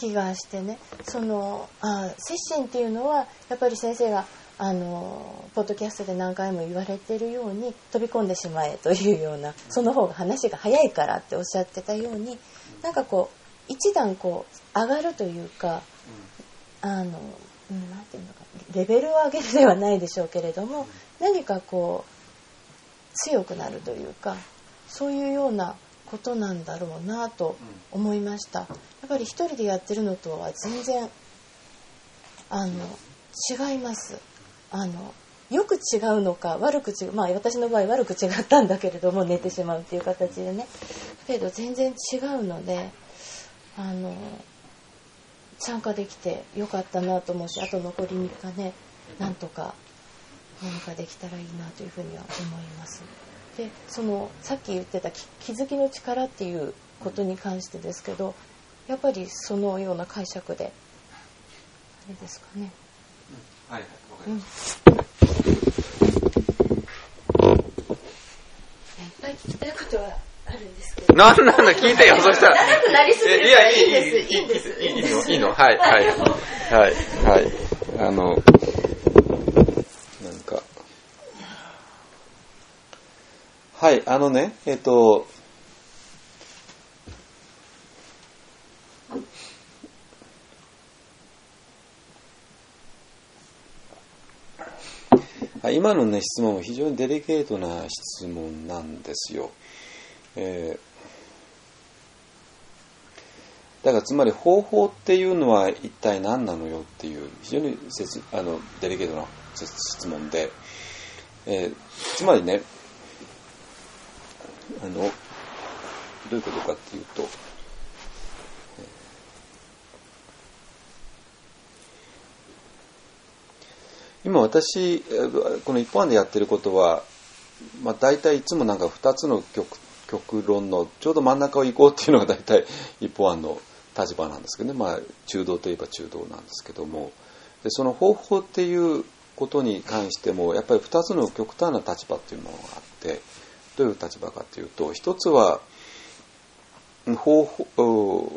気がしてね、そのあ接心っていうのはやっぱり先生があのポッドキャストで何回も言われてるように飛び込んでしまえというような、その方が話が早いからっておっしゃってたように、なんかこう一段こう上がるというか、あの、うん、なんていうのか、レベルを上げるではないでしょうけれども、何かこう強くなるというか、そういうようなことなんだろうなと思いました。やっぱり一人でやってるのとは全然あの違います。あのよく違うのか悪く違う、まあ私の場合悪く違ったんだけれども寝てしまうっていう形でね、だけど全然違うので、あの参加できてよかったなと思うし、あと残りみっかね、なんとか何かできたらいいなというふうには思います。で、そのさっき言ってた気づきの力っていうことに関してですけど、やっぱりそのような解釈であれですかね。 はいはい、わかりました。 いっぱい聞きたいことはあるんですけど。 なんなんだ、聞いてよ、そしたら。 長くなりすぎるからいいんです。いいんです。 いいの、いいの、はい、はい、はい、はい。あの、なんか、はい、あのね、えっと、今のね質問は非常にデリケートな質問なんですよ。えー、だからつまり方法っていうのは一体何なのよっていう非常にあのデリケートな質問で、えー、つまりね、あのどういうことかっていうと、今私この一般でやってることは、まあ、大体いつもなんかふたつの 極, 極論のちょうど真ん中を行こうっていうのが大体一般の立場なんですけどね、まあ、中道といえば中道なんですけども、でその方法っていうことに関してもやっぱりふたつの極端な立場っていうものがあって、どういう立場かというと、一つは方法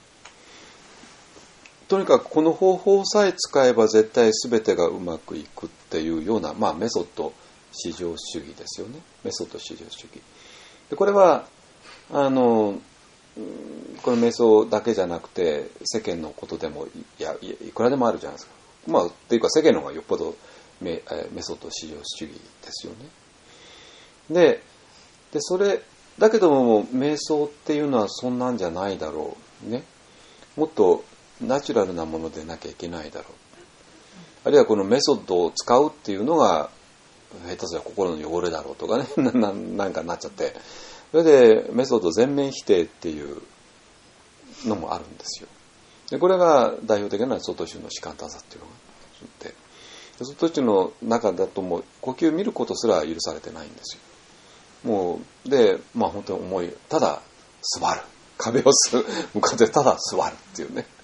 とにかくこの方法さえ使えば絶対全てがうまくいくっていうような、まあ、メソッド至上主義ですよね。メソッド至上主義で、これはあのこの瞑想だけじゃなくて世間のことでも い, やいくらでもあるじゃないですか。まあっていうか世間の方がよっぽど メ, メソッド至上主義ですよね。で, でそれだけども瞑想っていうのはそんなんじゃないだろうね。もっとナチュラルなものでなきゃいけないだろう。あるいはこのメソッドを使うっていうのが下手すりゃ心の汚れだろうとかねな, なんかなっちゃって、それでメソッド全面否定っていうのもあるんですよ。でこれが代表的なのは外宗の士官多殺っていうのがあって、外宗の中だともう呼吸見ることすら許されてないんですよ。もうでまあ本当に重い、ただ座る、壁を向かってただ座るっていうね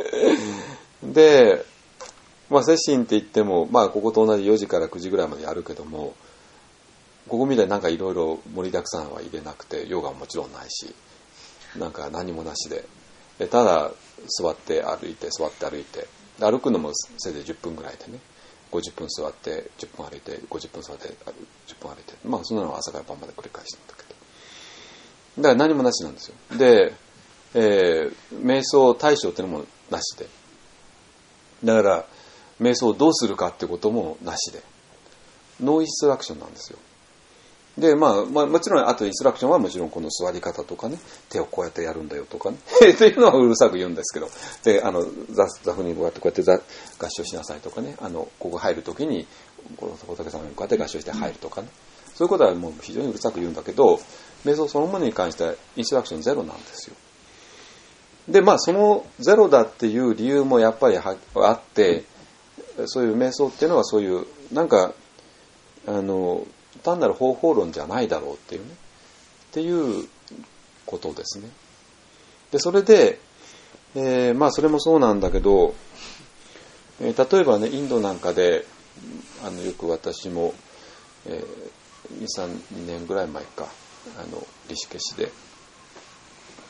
で、まあ、接心って言っても、まあ、ここと同じよじからくじぐらいまでやるけども、ここみたいになんかいろいろ盛りだくさんは入れなくて、ヨガももちろんないし、なんか何もなしで、でただ座って歩いて座って歩いて、歩くのもせいぜいじゅっぷんぐらいでね、ごじゅっぷん座ってじゅっぷん歩いてごじゅっぷん座ってじゅっぷん歩いて、まあそんなのは朝から晩まで繰り返してるんだけど、だから何もなしなんですよ。で、えー、瞑想対象っていうのもなしで、だから瞑想をどうするかってこともなしで、ノーインストラクションなんですよ。で、まあ、まあ、もちろんあとインストラクションはもちろんこの座り方とかね、手をこうやってやるんだよとかねっていうのはうるさく言うんですけど、であの座座布にこうやってこうやって座合掌しなさいとかね、あのここ入るときに仏様にこうやって合掌して入るとかね、そういうことはもう非常にうるさく言うんだけど、瞑想そのものに関してはインストラクションゼロなんですよ。でまあそのゼロだっていう理由もやっぱりあって、そういう瞑想っていうのはそういうなんかあの単なる方法論じゃないだろうっていうねっていうことですね。でそれで、えー、まあそれもそうなんだけど、えー、例えばねインドなんかであのよく私も、えー、にさんねんぐらい前かあのリシケシで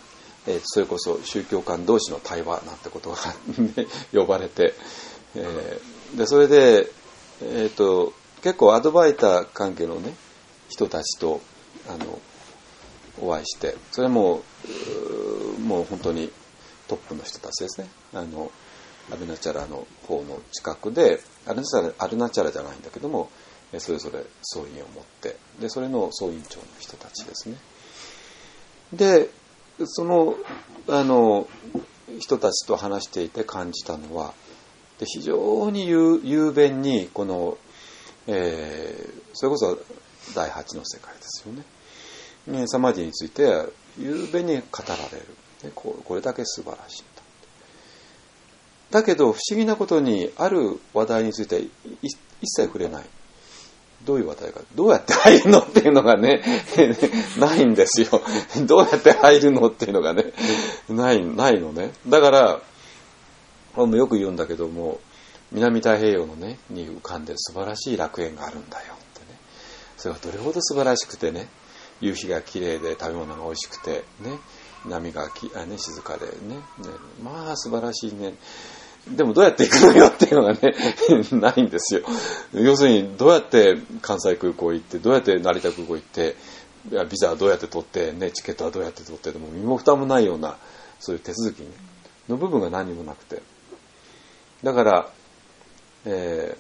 えー、それこそ宗教間同士の対話なんてことが呼ばれて、えー、でそれで、えー、と結構アドバイター関係のね人たちとあのお会いして、それももう本当にトップの人たちですね。あのアルナチャラの方の近くで、アルナチャラ、アルナチャラじゃないんだけども、それぞれ総員を持って、でそれの総員長の人たちですね。でそのあの人たちと話していて感じたのは、で非常に雄雄弁にこの、えー、それこそ第八の世界ですよね。サマディについて雄弁に語られる。これだけ素晴らしいんだ。だけど不思議なことに、ある話題について一切触れない。どういう話題か、どうやって入るのっていうのがねないんですよ。どうやって入るのっていうのがねないないのね。だからよく言うんだけども、南太平洋のねに浮かんでる素晴らしい楽園があるんだよってね。それはどれほど素晴らしくてね、夕日が綺麗で食べ物が美味しくてね、波がきあ、ね、静かで ね, ねまあ素晴らしいね。でもどうやって行くのよっていうのがねないんですよ。要するにどうやって関西空港行って、どうやって成田空港行って、ビザはどうやって取って、ね、チケットはどうやって取って、でも身も蓋もないようなそういう手続きの部分が何もなくて、だから、え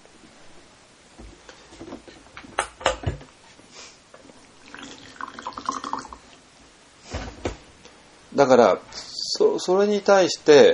ー、だからそ、それに対して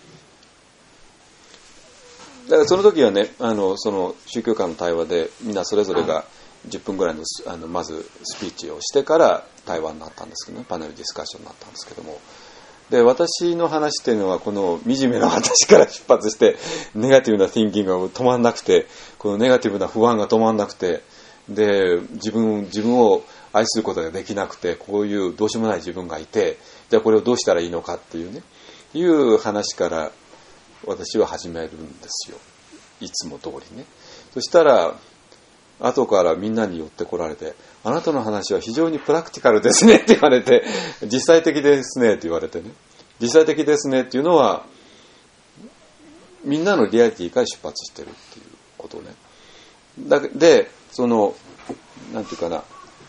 だからその時はね、あのその宗教間の対話でみんなそれぞれがじゅっぷんぐらいの、あのまずスピーチをしてから対話になったんですけどね、パネルディスカッションになったんですけども、で私の話っていうのはこの惨めな私から出発して、ネガティブなティンキングが止まんなくて、このネガティブな不安が止まんなくて、で自分自分を愛することができなくて、こういうどうしようもない自分がいて、じゃあこれをどうしたらいいのかっていうねいう話から私は始めるんですよ、いつも通りね。そしたら後からみんなに寄ってこられて、あなたの話は非常にプラクティカルですねって言われて、実際的ですねって言われてね、実際的ですねっていうのはみんなのリアリティから出発してるっていうことね。だでそのなんていうかな、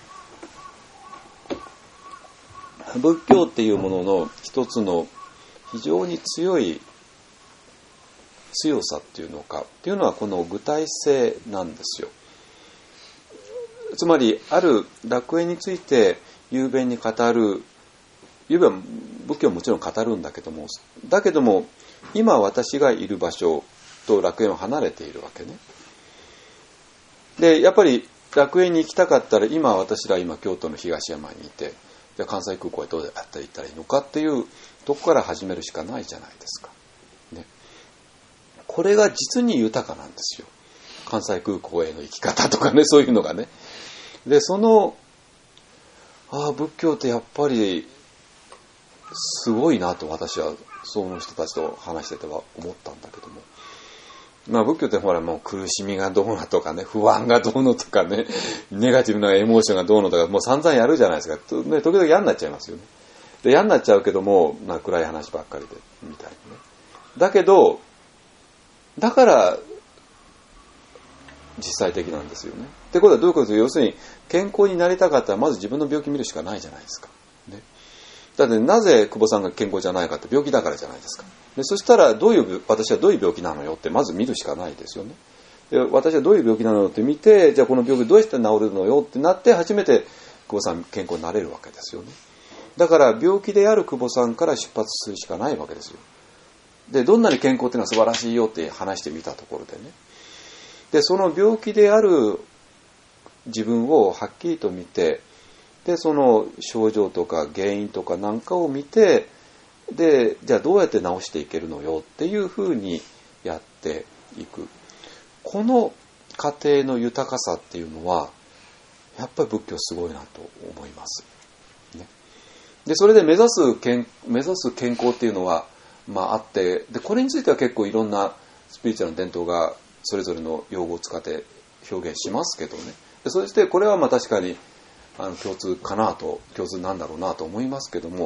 仏教っていうものの一つの非常に強い強さっていうのかっていうのはこの具体性なんですよ。つまりある楽園について雄弁に語る、雄弁は仏教はもちろん語るんだけども、だけども今私がいる場所と楽園は離れているわけね。でやっぱり楽園に行きたかったら、今私ら今京都の東山にいて、じゃあ関西空港へどうやって行ったらいいのかっていうとこから始めるしかないじゃないですか、ね、これが実に豊かなんですよ、関西空港への行き方とかね、そういうのがね。でそのああ仏教ってやっぱりすごいなと私はその人たちと話してては思ったんだけども、まあ仏教ってほらもう苦しみがどうのとかね、不安がどうのとかね、ネガティブなエモーションがどうのとか、もう散々やるじゃないですか。ね、時々嫌になっちゃいますよね。で嫌になっちゃうけども、まあ、暗い話ばっかりでみたいなね。だけどだから実際的なんですよね。ってことはどういうことか、要するに健康になりたかったらまず自分の病気見るしかないじゃないですか。ね、だってなぜ久保さんが健康じゃないかって、病気だからじゃないですか。でそしたらどういう私はどういう病気なのよってまず見るしかないですよね。で私はどういう病気なのよって見て、じゃあこの病気どうやって治るのよってなって初めて久保さん健康になれるわけですよね。だから病気である久保さんから出発するしかないわけですよ。でどんなに健康っていうのは素晴らしいよって話してみたところでね、でその病気である自分をはっきりと見て、でその症状とか原因とかなんかを見て、でじゃあどうやって治していけるのよっていうふうにやっていく、この過程の豊かさっていうのはやっぱり仏教すごいなと思います、ね、でそれで目指す健目指す健康っていうのは、まあ、あって、でこれについては結構いろんなスピリチュアルの伝統がそれぞれの用語を使って表現しますけどね。でそしてこれはまあ確かにあの共通かなと、共通なんだろうなと思いますけども、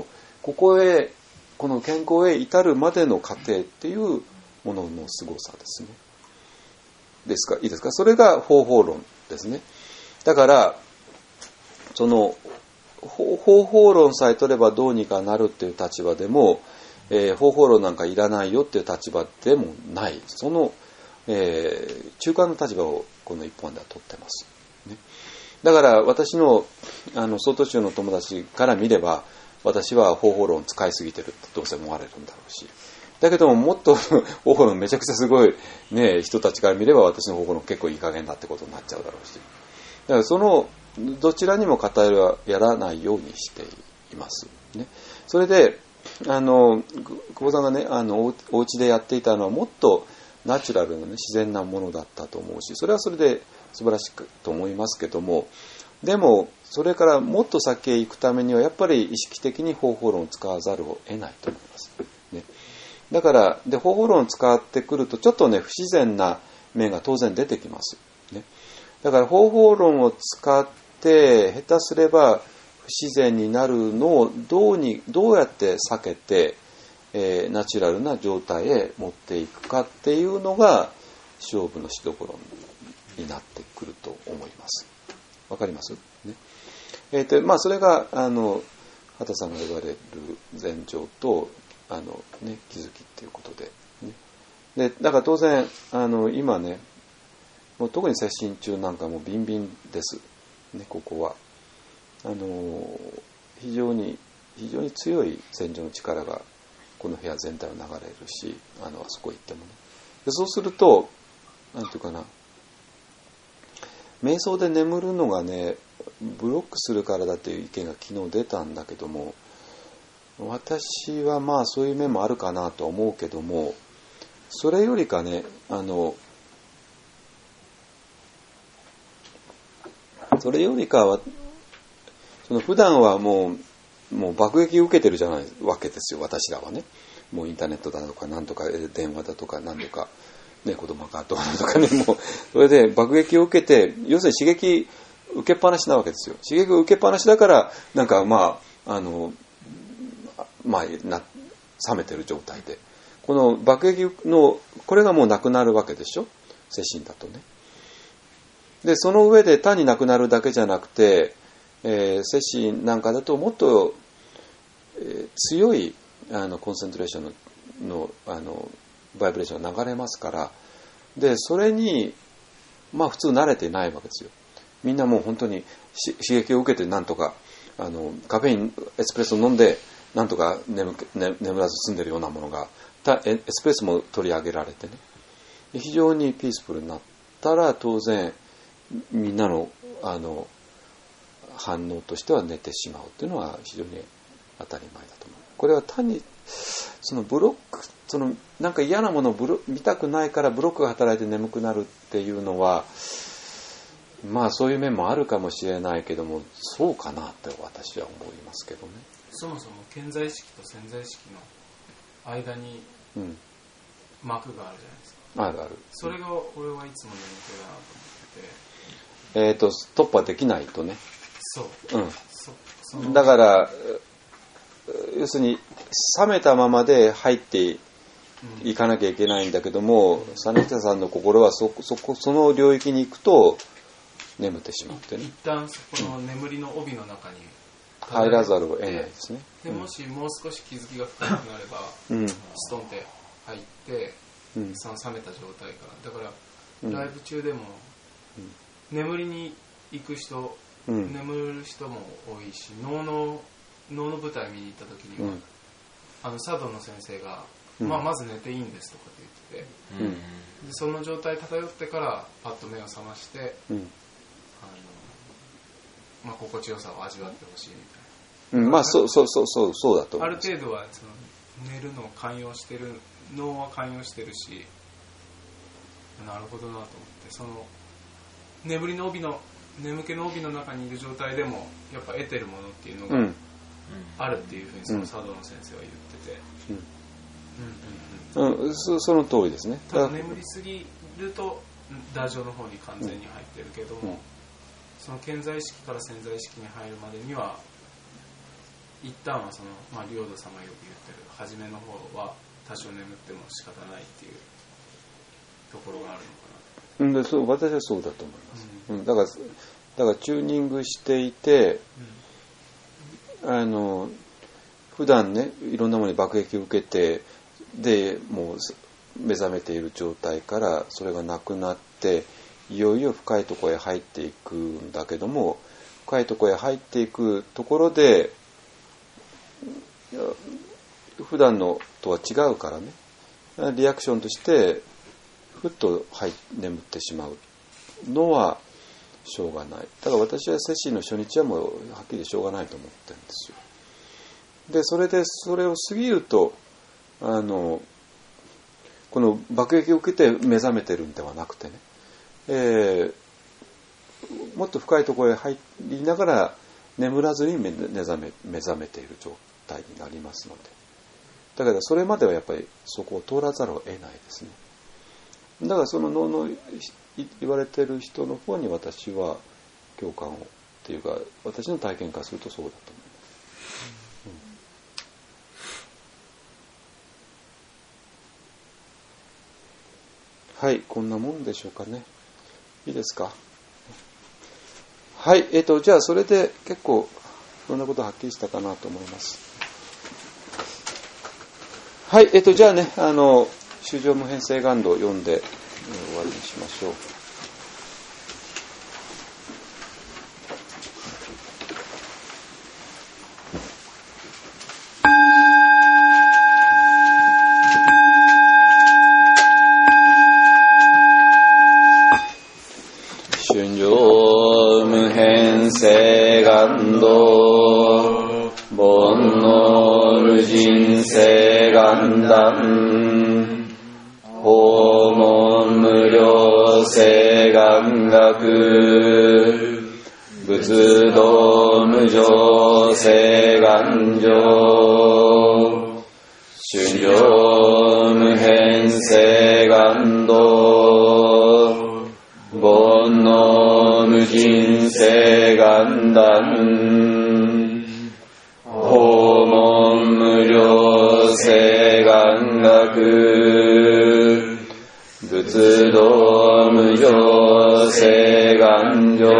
ここへこの健康へ至るまでの過程っていうもののすごさですね。ですか、いいですか。それが方法論ですね。だからその方法論さえ取ればどうにかなるっていう立場でも、えー、方法論なんかいらないよっていう立場でもない、その、えー、中間の立場をこの一本では取ってます、ね。だから私のあの曹洞宗の友達から見れば、私は方法論を使いすぎてるってどうせ思われるんだろうし、だけどももっと方法論めちゃくちゃすごい、ね、人たちから見れば私の方法論結構いい加減だってことになっちゃうだろうし、だからそのどちらにも偏りはやらないようにしています、ね。それであの久保さんがね、あのお家でやっていたのはもっとナチュラルな、ね、自然なものだったと思うし、それはそれで素晴らしくと思いますけども、でもそれからもっと先へ行くためにはやっぱり意識的に方法論を使わざるを得ないと思います、ね。だからで方法論を使ってくるとちょっとね不自然な面が当然出てきます、ね。だから方法論を使って下手すれば不自然になるのをどうにどうやって避けて、えー、ナチュラルな状態へ持っていくかっていうのが勝負のしどころになってくると思います。わかります？ね。えーとまあ、それがあの畑さんが言われる禅情とあの、ね、気づきっていうことで、ね。でだから当然あの今ねもう特に接心中なんかもビンビンです、ね、ここはあの非常に非常に強い禅情の力がこの部屋全体を流れるし、あのあそこ行ってもね。でそうするとなんていうかな、瞑想で眠るのがねブロックするからだという意見が昨日出たんだけども、私はまあそういう面もあるかなと思うけども、それよりかねあのそれよりかはその普段はもうもう爆撃を受けてるじゃないわけですよ、私らはね。もうインターネットだとかなんとか電話だとかなんとかね、子供がとかなんとかね、もうそれで爆撃を受けて、要するに刺激受けっぱなしなわけですよ。刺激を受けっぱなしだからなんかまああのまあな冷めてる状態で、この爆撃のこれがもうなくなるわけでしょ、精神だとね。でその上で単になくなるだけじゃなくて、えー、精神なんかだともっと、えー、強いあのコンセントレーションの、の、あのバイブレーションが流れますから、でそれにまあ普通慣れてないわけですよ。みんなもう本当に刺激を受けてなんとかあのカフェインエスプレッソ飲んでなんとか 眠, 眠らず済んでるようなものがエスプレッソも取り上げられてね、非常にピースフルになったら当然みんなのあの反応としては寝てしまうというのは非常に当たり前だと思う。これは単にそのブロック、そのなんか嫌なものをブロ見たくないからブロックが働いて眠くなるっていうのは、まあそういう面もあるかもしれないけども、そうかなって私は思いますけどね。 そもそも顕在意識と潜在意識の間に幕があるじゃないですか、うん、 あるある。それが俺はいつも眠気だなと思ってて、えーと突破できないとね。 そう、 うん、そそだから要するに冷めたままで入っていかなきゃいけないんだけども、実北さんの心は そ, そ, その領域に行くと眠ってしまってね、 一旦そこの眠りの帯の中に入らざるを得ないですね。 でもしもう少し気づきが深くなれば、うん、ストンって入って、うん、その冷めた状態からだから、うん、ライブ中でも、うん、眠りに行く人、うん、眠る人も多いし、脳の脳の舞台見に行った時には、うん、あの茶道の先生が、うんまあ、まず寝ていいんですとかって言ってて、うん、でその状態漂ってからパッと目を覚まして、うんあのまあ、心地よさを味わってほしいみたいな、 うん、まあそうそうそうそうそうだと思う。ある程度はその寝るのを寛容してる、脳は寛容してるし、なるほどなと思って、その眠りの帯の眠気の帯の中にいる状態でもやっぱ得てるものっていうのが、うんあるっていうふうにその茶道の先生は言ってて、 うんうんうんうん、そ, その通りですね。 ただ眠りすぎると打上の方に完全に入ってるけども、うん、その顕在意識から潜在意識に入るまでには一旦はその、まあ、領土様よく言ってる初めの方は多少眠っても仕方ないっていうところがあるのかな。 うん、でそう私はそうだと思います、うんうん、だからだからチューニングしていて、うん、あの普段ねいろんなものに爆撃を受けてでもう目覚めている状態からそれがなくなっていよいよ深いところへ入っていくんだけども、深いところへ入っていくところで普段のとは違うからね、リアクションとしてふっと入眠ってしまうのはしょうがない。だから私は摂氏の初日はもうはっきりしょうがないと思ってるんですよ。でそれでそれを過ぎるとあのこの爆撃を受けて目覚めてるんではなくてね、えー、もっと深いところへ入りながら眠らずに目覚め、目覚めている状態になりますので、だからそれまではやっぱりそこを通らざるを得ないですね。だからその脳の言われている人の方に私は共感をっていうか私の体験からするとそうだと思います。はい、こんなもんでしょうかね。いいですか。はい、えっとじゃあそれで結構いろんなことはっきりしたかなと思います。はい、えっとじゃあね、あの衆生無変性願度を読んで、えー、終わりにしましょう。 世願度煩悩無人世願断訪問無量世願学仏道無常世願上衆生無変世願度煩悩無人世願断訪問無量世願学仏道無常世願上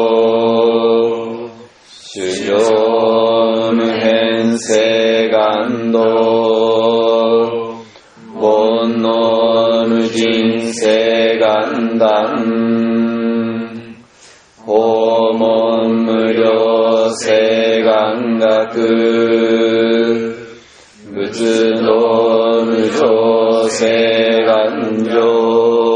衆生無変世願度煩悩無人世願断訪問無量世願学仏道無常世願上